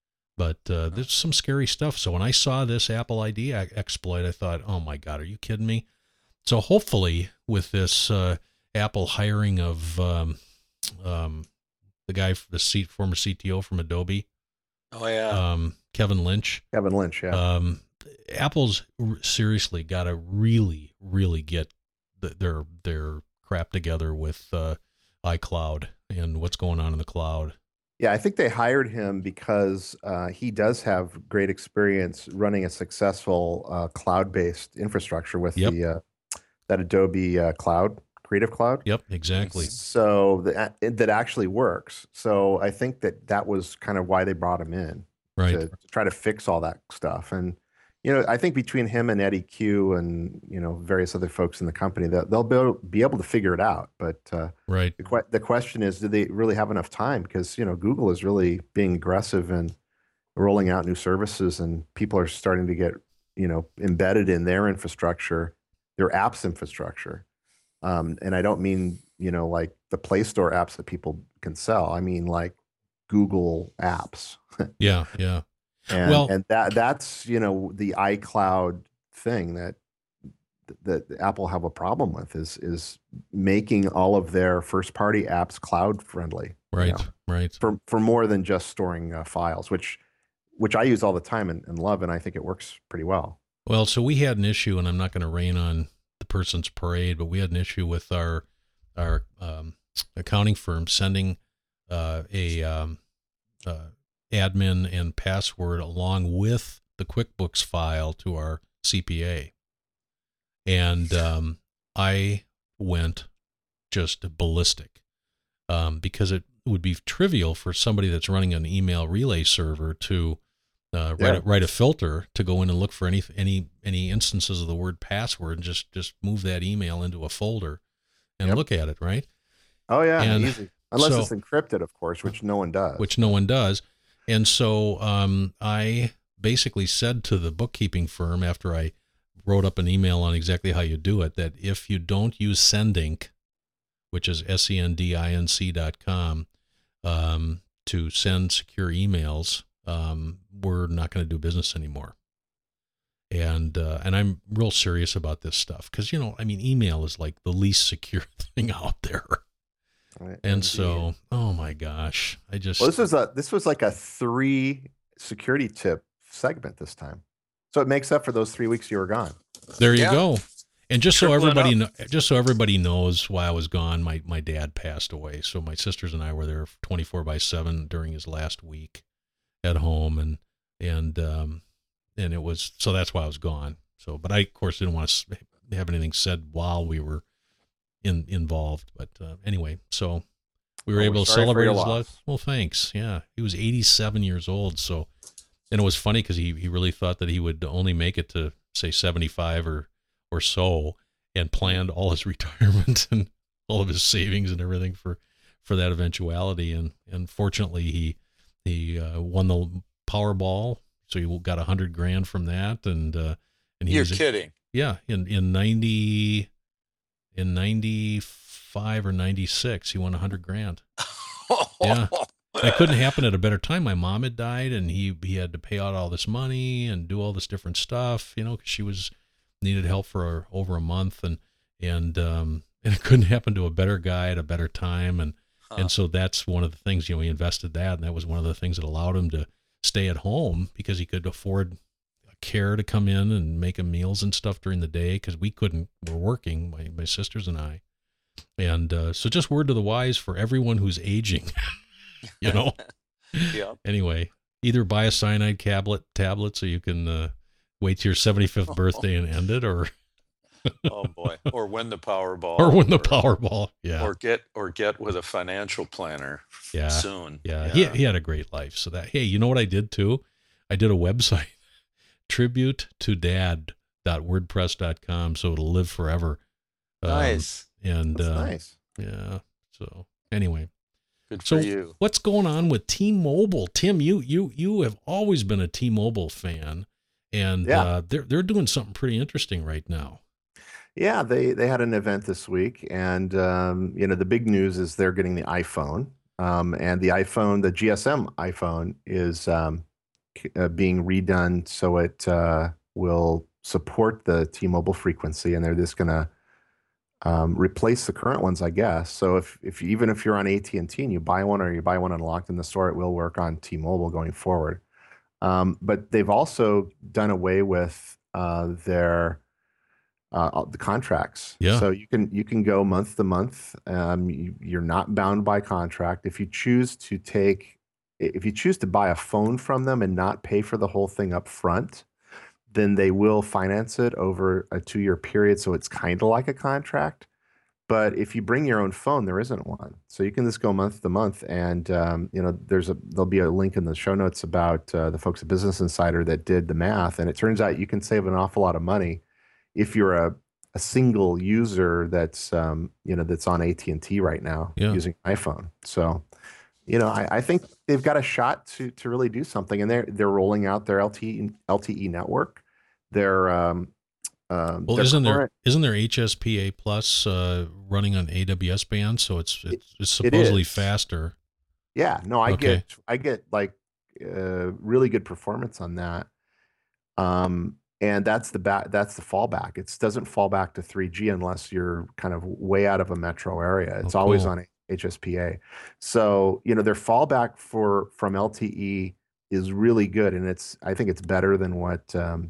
But uh, there's some scary stuff. So when I saw this Apple I D exploit, I thought, oh my God, are you kidding me? So hopefully with this uh, Apple hiring of um, um, the guy, the seat, former C T O from Adobe, Oh, yeah. um, Kevin Lynch, Kevin Lynch, yeah. um, Apple's r- seriously got to really, really get the, their their crap together with uh, iCloud and what's going on in the cloud. Yeah, I think they hired him because uh, he does have great experience running a successful uh, cloud-based infrastructure with Yep. the uh, that Adobe uh, Cloud Creative Cloud. Yep, exactly. So that that actually works. So I think that that was kind of why they brought him in Right. to, to try to fix all that stuff. And you know, I think between him and Eddie Q and you know various other folks in the company, that they'll be able, be able to figure it out. But uh, Right. the, que- the question is, do they really have enough time? Because you know, Google is really being aggressive and rolling out new services, and people are starting to get you know embedded in their infrastructure, their apps infrastructure. Um, and I don't mean, you know, like the Play Store apps that people can sell. I mean, like Google apps. Yeah, yeah. and Well- and that that's, you know, the iCloud thing that that Apple have a problem with is is making all of their first party apps cloud friendly. you Right, know, right. For for more than just storing uh, files, which which I use all the time and, and love, and I think it works pretty well. Well, so we had an issue, and I'm not going to rain on the person's parade, but we had an issue with our our um, accounting firm sending uh, a um, uh, admin and password along with the QuickBooks file to our C P A, and um, I went just ballistic um, because it would be trivial for somebody that's running an email relay server to Uh, write, Yeah. a, write a filter to go in and look for any any any instances of the word password and just just move that email into a folder and Yep. look at it, right? Oh yeah, And easy. Unless so- it's encrypted, of course, which no one does. Which no one does. And so um, I basically said to the bookkeeping firm after I wrote up an email on exactly how you do it, that if you don't use Sendinc, which is S E N D I N C dot com, um, to send secure emails, um, we're not going to do business anymore. And uh, and I'm real serious about this stuff because, you know, I mean, email is like the least secure thing out there. Right, And indeed. so, oh my gosh, I just, Well, this was a this was like a three security tip segment this time, so it makes up for those three weeks you were gone. there you Yeah. go. And just so Triple it everybody, up. kno- just so everybody knows, while I was gone, my, my dad passed away. So my sisters and I were there twenty-four by seven during his last week at home. And, and, um, and it was, so that's why I was gone. So, but I, of course, didn't want to have anything said while we were in, involved. But, uh, anyway, so we were Well, we're able to sorry for celebrate your his loss. life. Well, thanks. Yeah. He was eighty-seven years old. So, and it was funny because he, he really thought that he would only make it to say seventy-five or, or so, and planned all his retirement and all of his savings and everything for, for that eventuality. And, and fortunately he, he, uh, won the Powerball. So he got a hundred grand from that. And, uh, and he You're was, kidding. yeah, in, in ninety, in ninety-five or ninety-six, he won a hundred grand. Yeah. It couldn't happen at a better time. My mom had died, and he he had to pay out all this money and do all this different stuff, you know, because she was needed help for over a month, and and um and it couldn't happen to a better guy at a better time, and Huh. and so that's one of the things, you know, he invested that, and that was one of the things that allowed him to stay at home because he could afford care to come in and make him meals and stuff during the day because we couldn't. We're working, my my sisters and I, and uh, so just word to the wise for everyone who's aging. You know. Yeah. Anyway, either buy a cyanide tablet tablet so you can uh, wait to your seventy-fifth birthday and end it, or Oh boy. Or win the Powerball. or win the Powerball. Yeah, Or get or get with a financial planner yeah, soon. yeah. He he had a great life. So that, hey, you know what I did too? I did a website, tribute to dad dot wordpress dot com, so it'll live forever. Um, Nice. And That's uh, nice. yeah. So anyway. Good So for you. what's going on with T-Mobile? Tim, you you you have always been a T-Mobile fan, and Yeah. uh, they're they're doing something pretty interesting right now. Yeah, they they had an event this week, and um, you know the big news is they're getting the iPhone, um, and the iPhone, the G S M iPhone, is um, c- uh, being redone so it uh, will support the T-Mobile frequency, and they're just gonna um, replace the current ones, I guess. So if if you- even if you're on A T and T and you buy one or you buy one unlocked in the store, it will work on T-Mobile going forward. Um, but they've also done away with uh, their uh, the contracts. Yeah. So you can you can go month to month. Um, you, you're not bound by contract. If you choose to take, if you choose to buy a phone from them and not pay for the whole thing up front, then they will finance it over a two-year period. So it's kind of like a contract. But if you bring your own phone, there isn't one. So you can just go month to month, and um, you know, there's a there'll be a link in the show notes about uh, the folks at Business Insider that did the math, and it turns out you can save an awful lot of money if you're a a single user that's um, you know that's on A T and T right now Yeah. using iPhone. So you know, I, I think they've got a shot to to really do something, and they're they're rolling out their L T E L T E network. They're um, um, Well, their isn't there current- isn't there H S P A plus uh, running on A W S band? So it's it's, it's It supposedly is. faster. Yeah, no, I Okay. get I get like uh, really good performance on that. Um, and that's the back that's the fallback. It doesn't fall back to three G unless you're kind of way out of a metro area. It's Oh, always cool. on H S P A. So, you know, their fallback for from L T E is really good, and it's I think it's better than what um,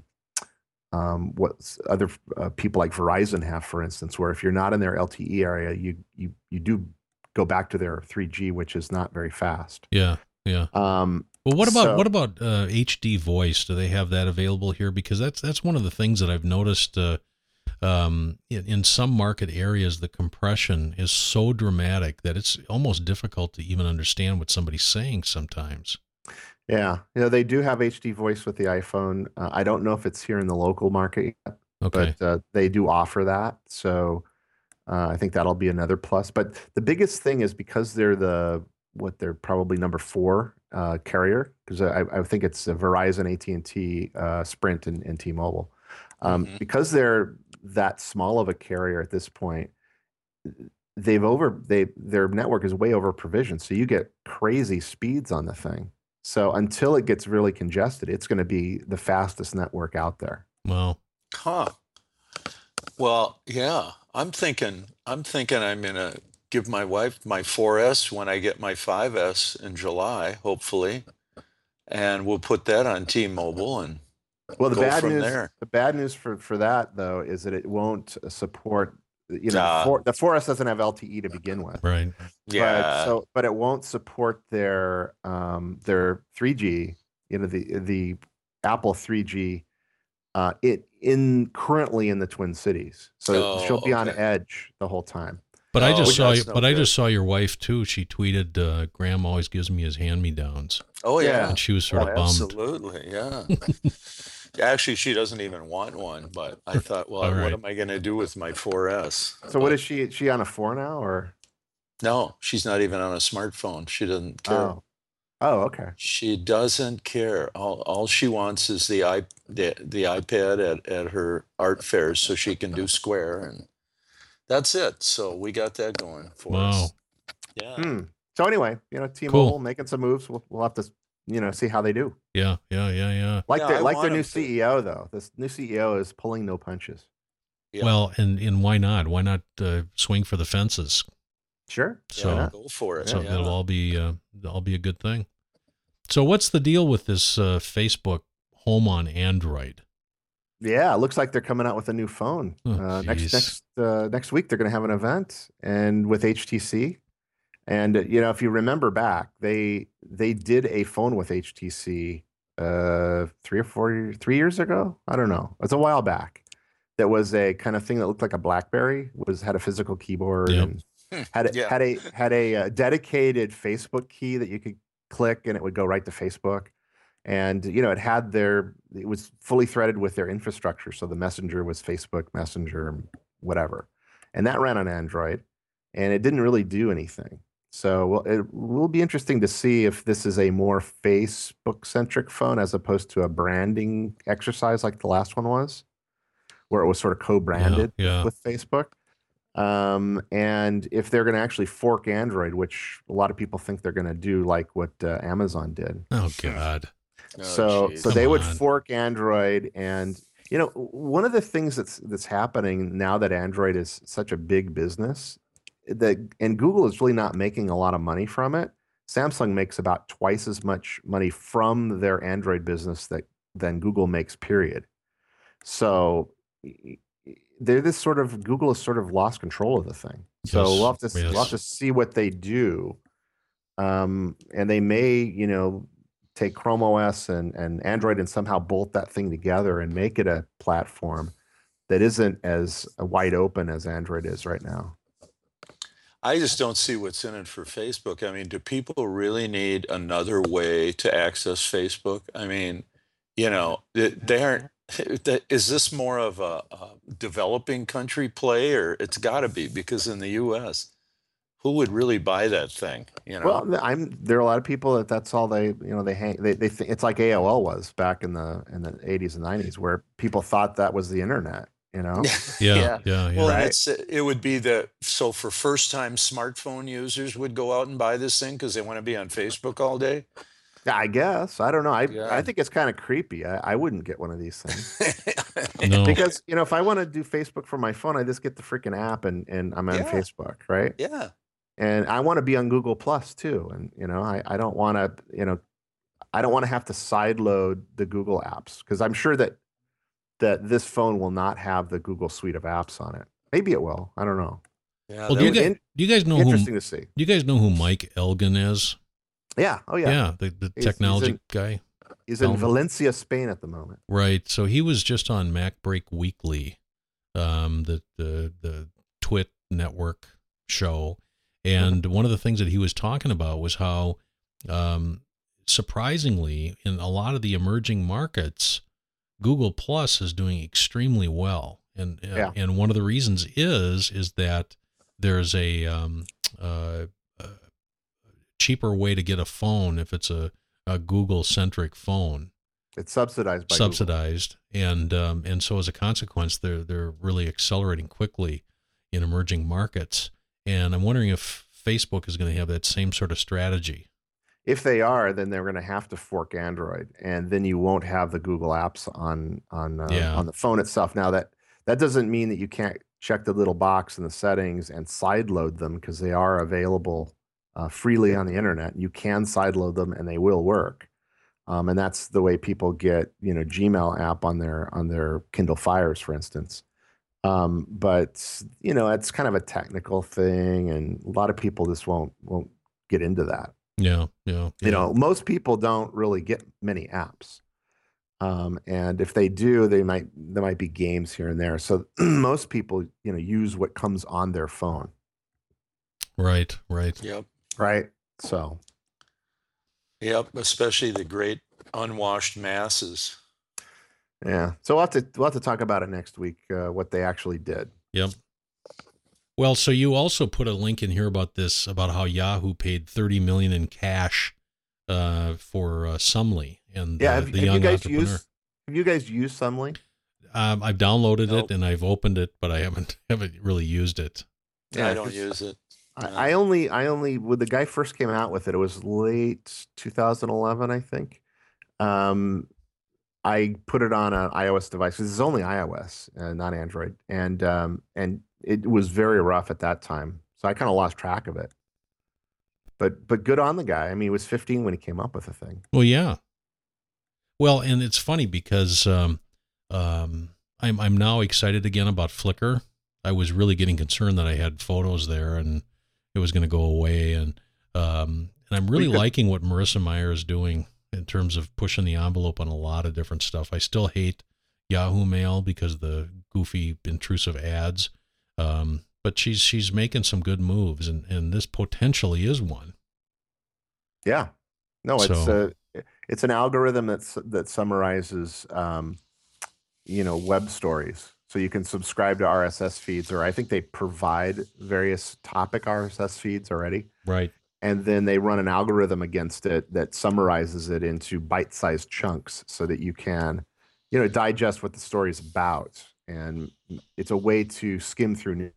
um, what s- other uh, people like Verizon have, for instance, where if you're not in their L T E area, you you you do go back to their three G, which is not very fast. Yeah, yeah. Um, Well, what about so- what about uh, H D voice? Do they have that available here? Because that's that's one of the things that I've noticed. Uh, um, in, in some market areas, the compression is so dramatic that it's almost difficult to even understand what somebody's saying sometimes. Yeah, you know, they do have H D voice with the iPhone. Uh, I don't know if it's here in the local market yet, Okay. but uh, they do offer that. So uh, I think that'll be another plus. But the biggest thing is because they're the what they're probably number four uh, carrier, because I, I think it's uh, Verizon, A T and T, uh, Sprint, and, and T-Mobile. Um, Mhm. Because they're that small of a carrier at this point, they've over they their network is way over provisioned, so you get crazy speeds on the thing. So until it gets really congested, it's going to be the fastest network out there. Well, Huh. Well, yeah. I'm thinking. I'm thinking. I'm gonna give my wife my four S when I get my five S in July, hopefully, and we'll put that on T-Mobile and Well, the go bad from news there. the bad news for for that though is that it won't support. You know, Ah. the, four, the four S doesn't have L T E to begin with. right. But Yeah. so, but it won't support their um their three G. You know, the the Apple three G. Uh, it in currently in the Twin Cities, so Oh, she'll be on okay. edge the whole time. But I Oh, just saw you. that's no But I good. just saw your wife too. She tweeted, uh, "Graham always gives me his hand-me-downs," Oh Yeah. yeah. and she was sort Oh, of bummed. absolutely. Yeah. Actually, she doesn't even want one, but I thought, well, All right. what am I going to do with my four S? So what is she? Is she on a four now or? No, she's not even on a smartphone. She doesn't care. Oh, oh, okay. She doesn't care. All, all she wants is the i the, the iPad at, at her art fairs so she can do Square, and that's it. So we got that going for Wow. us. Yeah. Hmm. So anyway, you know, T-Mobile making some moves. We'll, we'll have to, you know, see how they do. Yeah, yeah, yeah, yeah. Like Yeah, their I like their want new 'em to. C E O though. This new C E O is pulling no punches. Yeah. Well, and and why not? Why not uh, swing for the fences? Sure. Yeah, So, go for it. so yeah. it'll all be uh, all be a good thing. So, what's the deal with this uh, Facebook Home on Android? Yeah, it looks like they're coming out with a new phone. Oh, uh, next geez. next uh, next week they're going to have an event and with H T C. And uh, you know, if you remember back, they they did a phone with H T C uh, three or four years, three years ago. I don't know. It's a while back. That was a kind of thing that looked like a BlackBerry. Was had a physical keyboard Yep. and Hmm, had a, yeah. had a had a uh, dedicated Facebook key that you could click and it would go right to Facebook. And you know, it had their it was fully threaded with their infrastructure. So the Messenger was Facebook Messenger, whatever, and that ran on Android, and it didn't really do anything. So well, it will be interesting to see if this is a more Facebook centric phone as opposed to a branding exercise like the last one was, where it was sort of co-branded Yeah, yeah. with Facebook. Um, and if they're going to actually fork Android, which a lot of people think they're going to do, like what uh, Amazon did. Oh God. Oh, so, geez. so Come they would on. fork Android, and you know, one of the things that's that's happening now that Android is such a big business, that and Google is really not making a lot of money from it. Samsung makes about twice as much money from their Android business that than Google makes. Period. So y- y- they're this sort of Google has sort of lost control of the thing. So Yes, we'll have to we'll have yes. to see what they do, um, and they may you know take Chrome O S and and Android and somehow bolt that thing together and make it a platform that isn't as wide open as Android is right now. I just don't see what's in it for Facebook. I mean, do people really need another way to access Facebook? I mean, you know, they, they aren't. th- Is this more of a, a developing country play, or it's got to be because in the U S, who would really buy that thing? You Well, know? th- I'm there are a lot of people that that's all they, you know, they hang they they think it's like A O L was back in the in the eighties and nineties where people thought that was the internet, you know? Yeah, Yeah. yeah, Well, yeah. and Right? it's it would be the so for first time smartphone users would go out and buy this thing because they want to be on Facebook all day. Yeah, I guess. I don't know. I I God. think it's kind of creepy. I, I wouldn't get one of these things. No, Because, you know, if I want to do Facebook from my phone, I just get the freaking app and and I'm on Yeah. Facebook, right? Yeah. And I want to be on Google Plus too. And, you know, I, I don't want to, you know, I don't want to have to sideload the Google apps because I'm sure that that this phone will not have the Google suite of apps on it. Maybe it will. I don't know. Yeah. well, that do you would- guys in- do you guys know who Interesting do to see. you guys know who Mike Elgin is? Yeah. Oh yeah. Yeah, the, the he's technology in- guy. He's in Elgin. Valencia, Spain at the moment. Right. So he was just on MacBreak Weekly, um, the the the Twit network show, and one of the things that he was talking about was how, um, surprisingly, in a lot of the emerging markets, Google Plus is doing extremely well, and uh, Yeah. and one of the reasons is is that there's a um, uh, uh, cheaper way to get a phone if it's a, a Google centric phone. It's subsidized by Google. Subsidized, and um, and so as a consequence, they're they're really accelerating quickly in emerging markets. And I'm wondering if Facebook is going to have that same sort of strategy. If they are, then they're going to have to fork Android, and then you won't have the Google apps on on uh, Yeah. on the phone itself. Now that that doesn't mean that you can't check the little box in the settings and sideload them because they are available uh, freely on the internet. You can sideload them, and they will work. Um, and that's the way people get, you know, Gmail app on their on their Kindle Fires, for instance. Um, but you know, it's kind of a technical thing, and a lot of people just won't won't get into that. Yeah, yeah, You know, most people don't really get many apps, um, and if they do, they might there might be games here and there. So most people, you know, use what comes on their phone, right, right. Yep. right? So Yep. Especially the great unwashed masses. yeah, so we'll have to we'll have to talk about it next week. Uh, what they actually did. Yep. Well, so you also put a link in here about this, about how Yahoo paid thirty million in cash uh, for uh, Sumly and Yeah, uh, have, the have young you guys entrepreneur. used have you guys used Sumly? Um, I've downloaded Nope. it and I've opened it, but I haven't haven't really used it. Yeah, I don't 'cause use it. I, I only I only when the guy first came out with it, it was late two thousand eleven, I think. Um, I put it on an iOS device. This is only iOS, uh, not Android, and um, and it was very rough at that time. So I kind of lost track of it. But but good on the guy. I mean, he was fifteen when he came up with the thing. Well, yeah. Well, and it's funny because um, um, I'm I'm now excited again about Flickr. I was really getting concerned that I had photos there and it was going to go away, and um, and I'm really We could- liking what Marissa Meyer is doing in terms of pushing the envelope on a lot of different stuff. I still hate Yahoo Mail because of the goofy, intrusive ads, um, but she's she's making some good moves, and and this potentially is one. Yeah. No, it's So- a it's an algorithm that's that summarizes um, you know, web stories. So you can subscribe to R S S feeds, or I think they provide various topic R S S feeds already. Right. And then they run an algorithm against it that summarizes it into bite-sized chunks so that you can, you know, digest what the story is about. And it's a way to skim through news.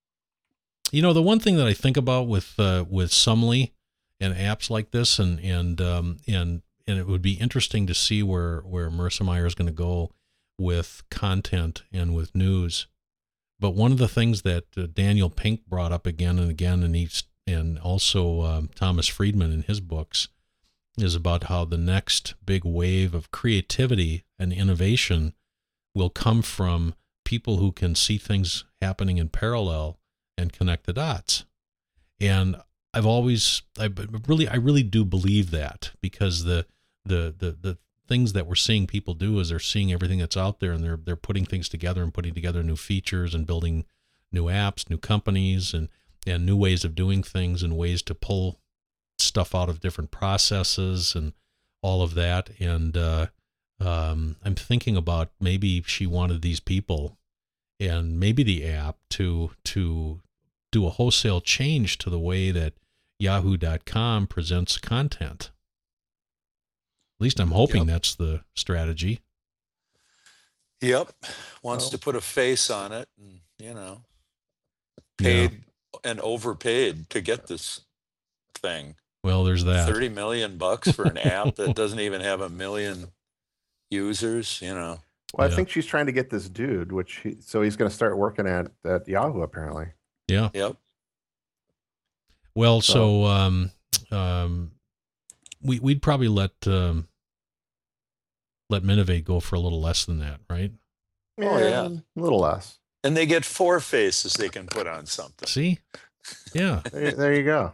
You know, the one thing that I think about with uh, with Sumly and apps like this, and and um, and and it would be interesting to see where where Marissa Meyer is going to go with content and with news. But one of the things that uh, Daniel Pink brought up again and again, and he's and also um, Thomas Friedman in his books, is about how the next big wave of creativity and innovation will come from people who can see things happening in parallel and connect the dots. And I've always, I really, I really do believe that, because the, the, the, the things that we're seeing people do is they're seeing everything that's out there, and they're, they're putting things together and putting together new features and building new apps, new companies. And, and new ways of doing things and ways to pull stuff out of different processes and all of that. And uh, um, I'm thinking about maybe she wanted these people and maybe the app to to do a wholesale change to the way that yahoo dot com presents content. At least I'm hoping Yep. that's the strategy. Yep. Wants Well- to put a face on it, and you know, Yeah. paid and overpaid to get this thing. Well, there's that. Thirty million bucks for an app that doesn't even have a million users. You know. Well, Yeah. I think she's trying to get this dude, which he, so he's going to start working at at Yahoo apparently. Yeah. Yep. Well, so, So- um, um, we we'd probably let um, let Minovate go for a little less than that, right? Oh, yeah. a little less. And they get four faces they can put on something. See? Yeah. There, there you go.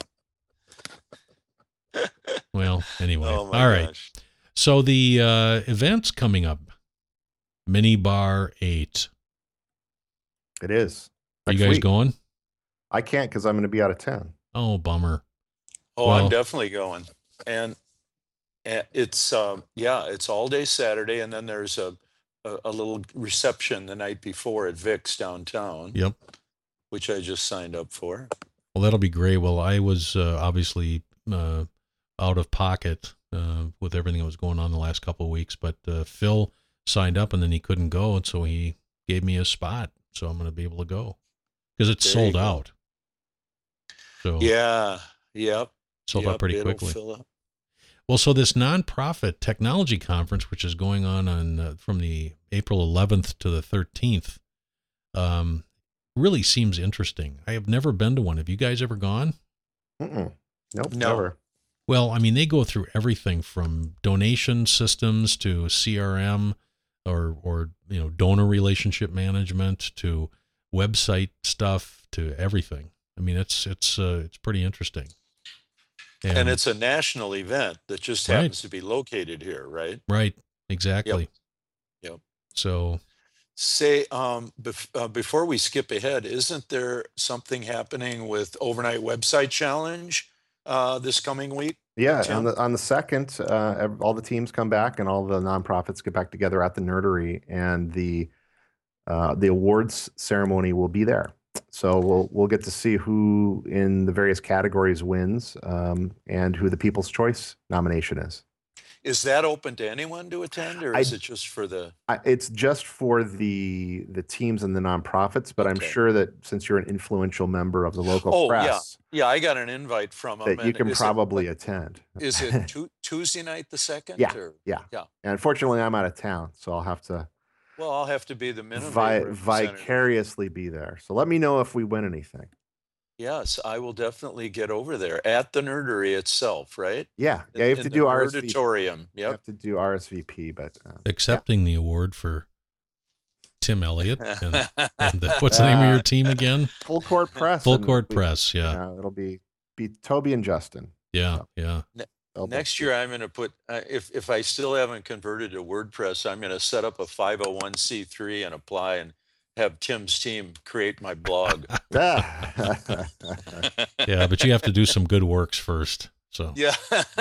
Well, anyway. Oh my All right. gosh. So the uh, events coming up, Mini Bar eight. It is. Are you Next guys week. going? I can't because I'm going to be out of town. Oh, bummer. Oh, Well- I'm definitely going. And, and it's um yeah, it's all day Saturday, and then there's a, a a little reception the night before at Vic's downtown, Yep. which I just signed up for. Well, that'll be great. Well, I was uh, obviously uh, out of pocket uh, with everything that was going on the last couple of weeks, but uh, Phil signed up and then he couldn't go, and so he gave me a spot. So I'm going to be able to go because it's There you sold go. out. So Yeah. Yep. sold yep, out pretty it'll quickly. fill up. Well, so this nonprofit technology conference, which is going on on uh, from the April eleventh to the thirteenth, um, really seems interesting. I have never been to one. Have you guys ever gone? Mm-mm. Nope, No. never. Well, I mean, they go through everything from donation systems to C R M or, or you know, donor relationship management to website stuff to everything. I mean, it's it's uh, it's pretty interesting. And it's a national event that just Right. happens to be located here, right? right, exactly. Yep. So Say, um, bef- uh, before we skip ahead, isn't there something happening with Overnight Website Challenge uh, this coming week? Yeah, Tim? on the on the second, uh, ev- all the teams come back and all the nonprofits get back together at the Nerdery, and the uh, the awards ceremony will be there. So we'll we'll get to see who in the various categories wins, um, and who the People's Choice nomination is. Is that open to anyone to attend, or I- is it just for the? I, it's just for the the teams and the nonprofits, but I'm Okay. sure that since you're an influential member of the local Oh, yeah. press, Yeah, I got an invite from them. that you and can is it- probably attend. Is it tu- Tuesday night the second? Yeah, Or? yeah. Yeah. And unfortunately, I'm out of town, so I'll have to Well, I'll have to be the minimum. vi- vicariously be there. So let me know if we win anything. Yes, I will definitely get over there at the Nerdery itself, right? Yeah, In- yeah. You have in to the do R S V P. Nerdatorium. You Yep. have to do R S V P, but uh, accepting the award for Tim Elliott and, and the, what's the name of your team again? full court press. Full and Court we- Press. Yeah, Yeah, it'll be be Toby and Justin. yeah, yeah. They'll both Next be- year, I'm going to put, uh, if, if I still haven't converted to WordPress, I'm going to set up a five oh one c three and apply and have Tim's team create my blog. Ah. Yeah, but you have to do some good works first. So Yeah,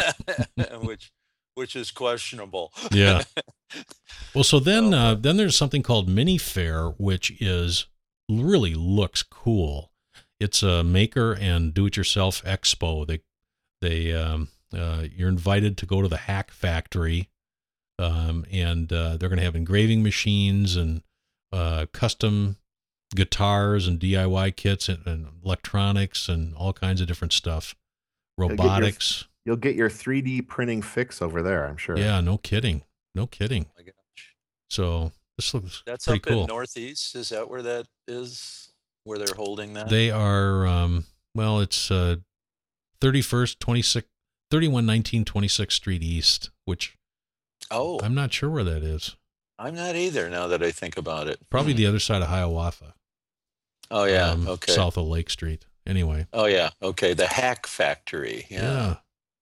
which which is questionable. yeah. Well, so then Oh, uh, then there's something called Mini Fair, which is really looks cool. It's a maker and do-it-yourself expo. They they um, uh, you're invited to go to the Hack Factory, um, and uh, they're going to have engraving machines and uh, custom guitars and D I Y kits and, and electronics and all kinds of different stuff. get your- Robotics. You'll get your three D printing fix over there, I'm sure. Yeah, no kidding. No kidding. Oh my gosh. So this looks That's pretty up cool. in Northeast. Is that where that is? Where they're holding that? They are, um, well, it's uh, thirty-first, twenty-sixth, thirty-one nineteen twenty-sixth Street East, which oh, I'm, I'm not sure where that is. not either. Now that I think about it, Probably Hmm. the other side of Hiawatha. Oh yeah. um, Okay. South of Lake Street. Anyway. Oh yeah. Okay. The Hack Factory. Yeah. Yeah.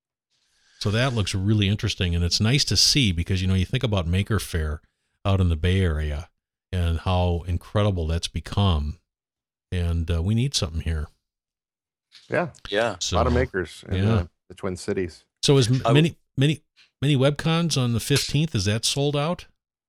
So that looks really interesting. And it's nice to see because, you know, you think about Maker Faire out in the Bay Area and how incredible that's become. And uh, we need something here. Yeah, Yeah. a lot of So, makers in yeah. the, the Twin Cities. so is I- mini mini mini WebCons on the fifteenth? Is that sold out?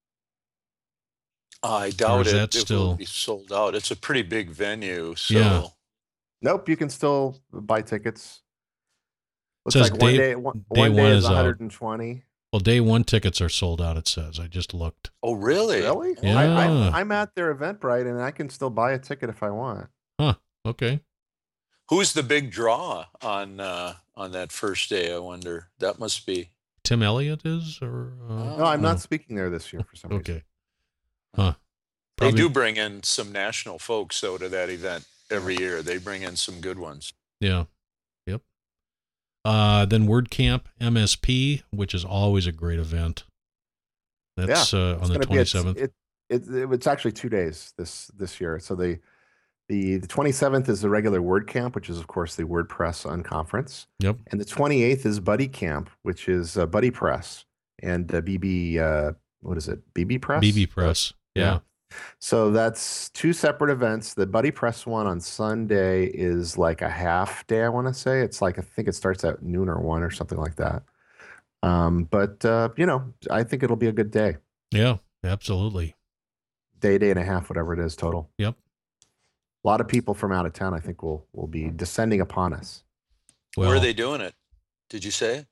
I doubt is it. that It still- will be sold out. It's a pretty big venue, so Yeah. Nope, you can still buy tickets. Looks Says like one day- day, one, day one day one is is out. one hundred twenty. Well, day one tickets are sold out. It says. I just looked. Oh, really? Really? Yeah. I, I'm, I'm at their Eventbrite, and I can still buy a ticket if I want. Okay. Who's the big draw on uh, on that first day? I wonder. That must be. Tim Elliott is, or uh, No, I'm no. not speaking there this year for some reason. Okay. Huh. They Probably- do bring in some national folks though to that event every year. They bring in some good ones. Yeah. Yep. Uh, then WordCamp M S P, which is always a great event. That's uh, It's on the gonna be- twenty it's- seventh. It, it, it, it's actually two days this this year. So the the the twenty-seventh is the regular WordCamp, which is of course the WordPress Unconference, Yep. and the twenty-eighth is Buddy Camp, which is uh, Buddy Press and uh, B B. Uh, what is it? B B Press. B B Press. Yeah. yeah. So that's two separate events. The Buddy Press one on Sunday is like a half day, I want to say. It's like, I think it starts at noon or one or something like that. Um, but, uh, you know, I think it'll be a good day. Yeah. Absolutely. Day, day and a half, whatever it is total. Yep. A lot of people from out of town, I think, will will be descending upon us. Well, Where are they doing it? Did you say?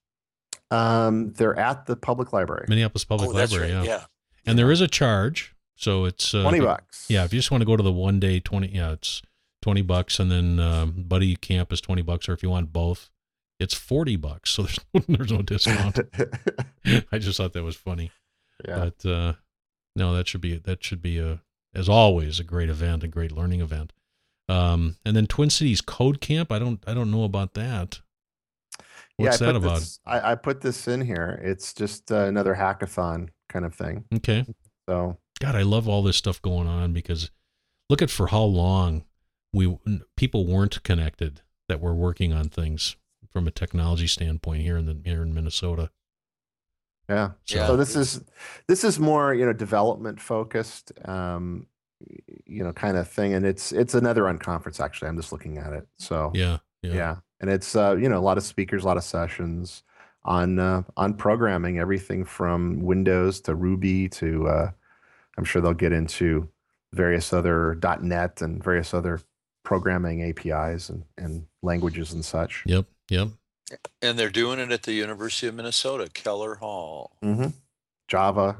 Um, they're at the public library. Minneapolis Public oh, that's Library. right. Yeah. Yeah. And there is a charge. So it's uh, twenty if you- bucks. Yeah. If you just want to go to the one day twenty, yeah, it's twenty bucks. And then um, Buddy Camp is twenty bucks. Or if you want both, it's forty bucks. So there's no, there's no discount. I just thought that was funny. yeah. But uh, no, that should be that should be a as always a great event, a great learning event. Um, and then Twin Cities Code Camp. I don't I don't know about that. What's yeah, I that put about? This, I, I put this in here. It's just uh, another hackathon kind of thing. Okay. So God, I love all this stuff going on because look at for how long we people weren't connected that were working on things from a technology standpoint here in the here in Minnesota. yeah. Yeah. So this is this is more, you know, development focused, um, you know, kind of thing, and it's it's another unconference actually. I'm just looking at it. So Yeah, yeah, yeah, and it's uh, you know, a lot of speakers, a lot of sessions on uh, on programming, everything from Windows to Ruby to uh, I'm sure they'll get into various other .NET and various other programming A P Is and, and languages and such. yep, yep. And they're doing it at the University of Minnesota, Keller Hall. Mm-hmm. Java.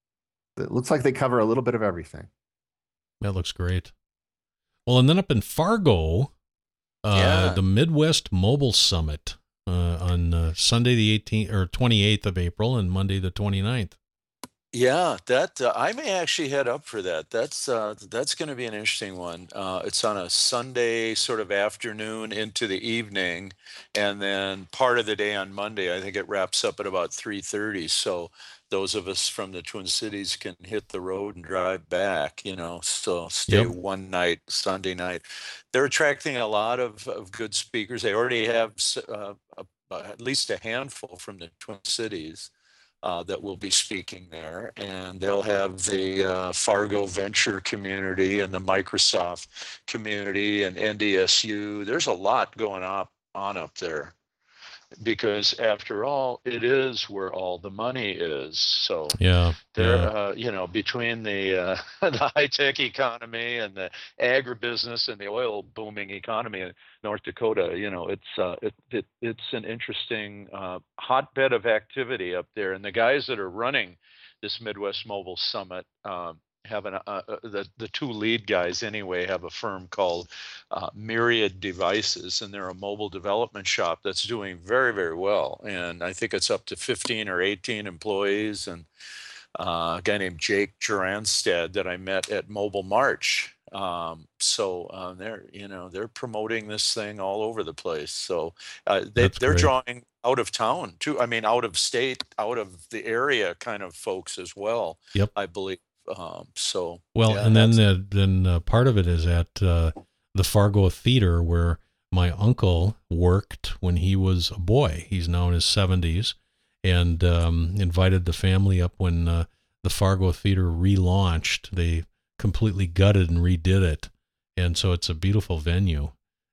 It looks like they cover a little bit of everything. That looks great. Well, and then up in Fargo, uh, Yeah. the Midwest Mobile Summit uh, on uh, Sunday the eighteenth or twenty-eighth of April and Monday the twenty-ninth. Yeah, that uh, I may actually head up for that. That's uh, that's going to be an interesting one. Uh, it's on a Sunday sort of afternoon into the evening, and then part of the day on Monday. I think it wraps up at about three thirty. So those of us from the Twin Cities can hit the road and drive back. You know, so stay Yep. one night Sunday night. They're attracting a lot of, of good speakers. They already have s- uh, a, at least a handful from the Twin Cities uh, that will be speaking there, and they'll have the uh, Fargo venture community and the Microsoft community and N D S U. There's a lot going up on up there because, after all, it is where all the money is. So Yeah, there, yeah, uh, you know, between the uh, the high tech economy and the agribusiness and the oil booming economy in North Dakota, you know, it's uh, it, it it's an interesting uh, hotbed of activity up there. And the guys that are running this Midwest Mobile Summit um, have an uh, uh, the the two lead guys anyway have a firm called uh, Myriad Devices, and they're a mobile development shop that's doing very very well. And I think it's up to fifteen or eighteen employees, and uh, a guy named Jake Geranstead that I met at Mobile March. Um, so uh, they're you know they're promoting this thing all over the place. So uh, they That's they're great. drawing out of town too. I mean, out of state, out of the area, kind of folks as well. Yep. I believe. Um, so Well, yeah, and then that's- uh, then uh, part of it is at uh, the Fargo Theater where my uncle worked when he was a boy. He's now in his seventies, and um, invited the family up when uh, the Fargo Theater relaunched. They completely gutted and redid it, and so it's a beautiful venue.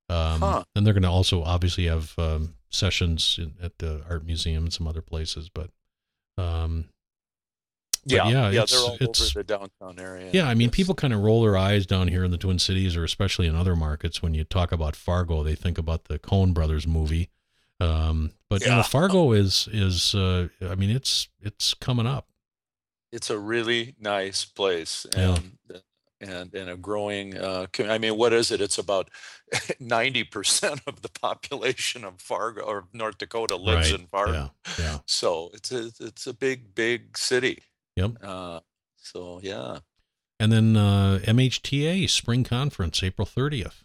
Um, Huh. And they're going to also obviously have um, sessions in, at the art museum and some other places. But um, But Yeah, yeah, yeah, it's- they're all it's- over the downtown area. yeah, I mean, Yes. people kind of roll their eyes down here in the Twin Cities, or especially in other markets. When you talk about Fargo, they think about the Coen Brothers movie. Um, but you know, Yeah. Fargo is is uh, I mean, it's it's coming up. It's a really nice place, Yeah. and and and a growing. Uh, com- I mean, what is it? It's about ninety percent of the population of Fargo or North Dakota lives Right. in Fargo. Yeah, yeah. So it's a it's a big big city. Yep. Uh, so yeah, And then uh, M H T A Spring Conference, April thirtieth.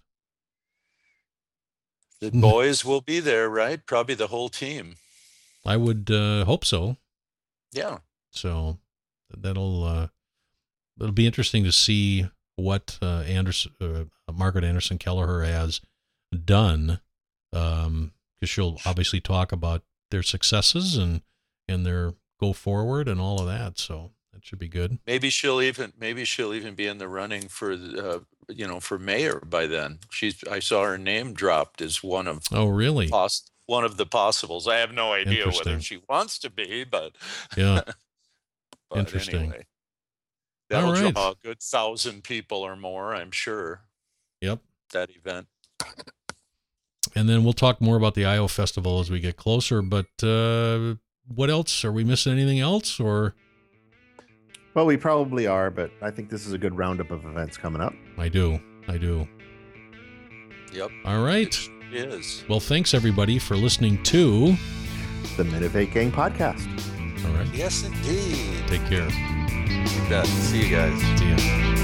the boys will be there, right? Probably the whole team. I would uh, hope so. Yeah. So that'll uh, it'll be interesting to see what uh, Anderson, uh, Margaret Anderson Kelleher has done, because she'll obviously talk about their successes and and their go forward and all of that. So that should be good. Maybe she'll even maybe she'll even be in the running for uh, you know for mayor by then. She's I saw her name dropped as one of Oh, really? poss- one of the possibles. I have no idea whether Interesting. she wants to be, but Yeah. but Interesting. anyway, that'll All right. draw a good thousand people or more, I'm sure. Yep. That event. And then we'll talk more about the I O Festival as we get closer. But uh, what else? Are we missing anything else? Or Well, we probably are, but I think this is a good roundup of events coming up. I do. I do. Yep. All right. It is. Well, thanks everybody for listening to. The Minnevate Gang podcast. All right. Yes, indeed. Take care. You bet. See you guys. See ya.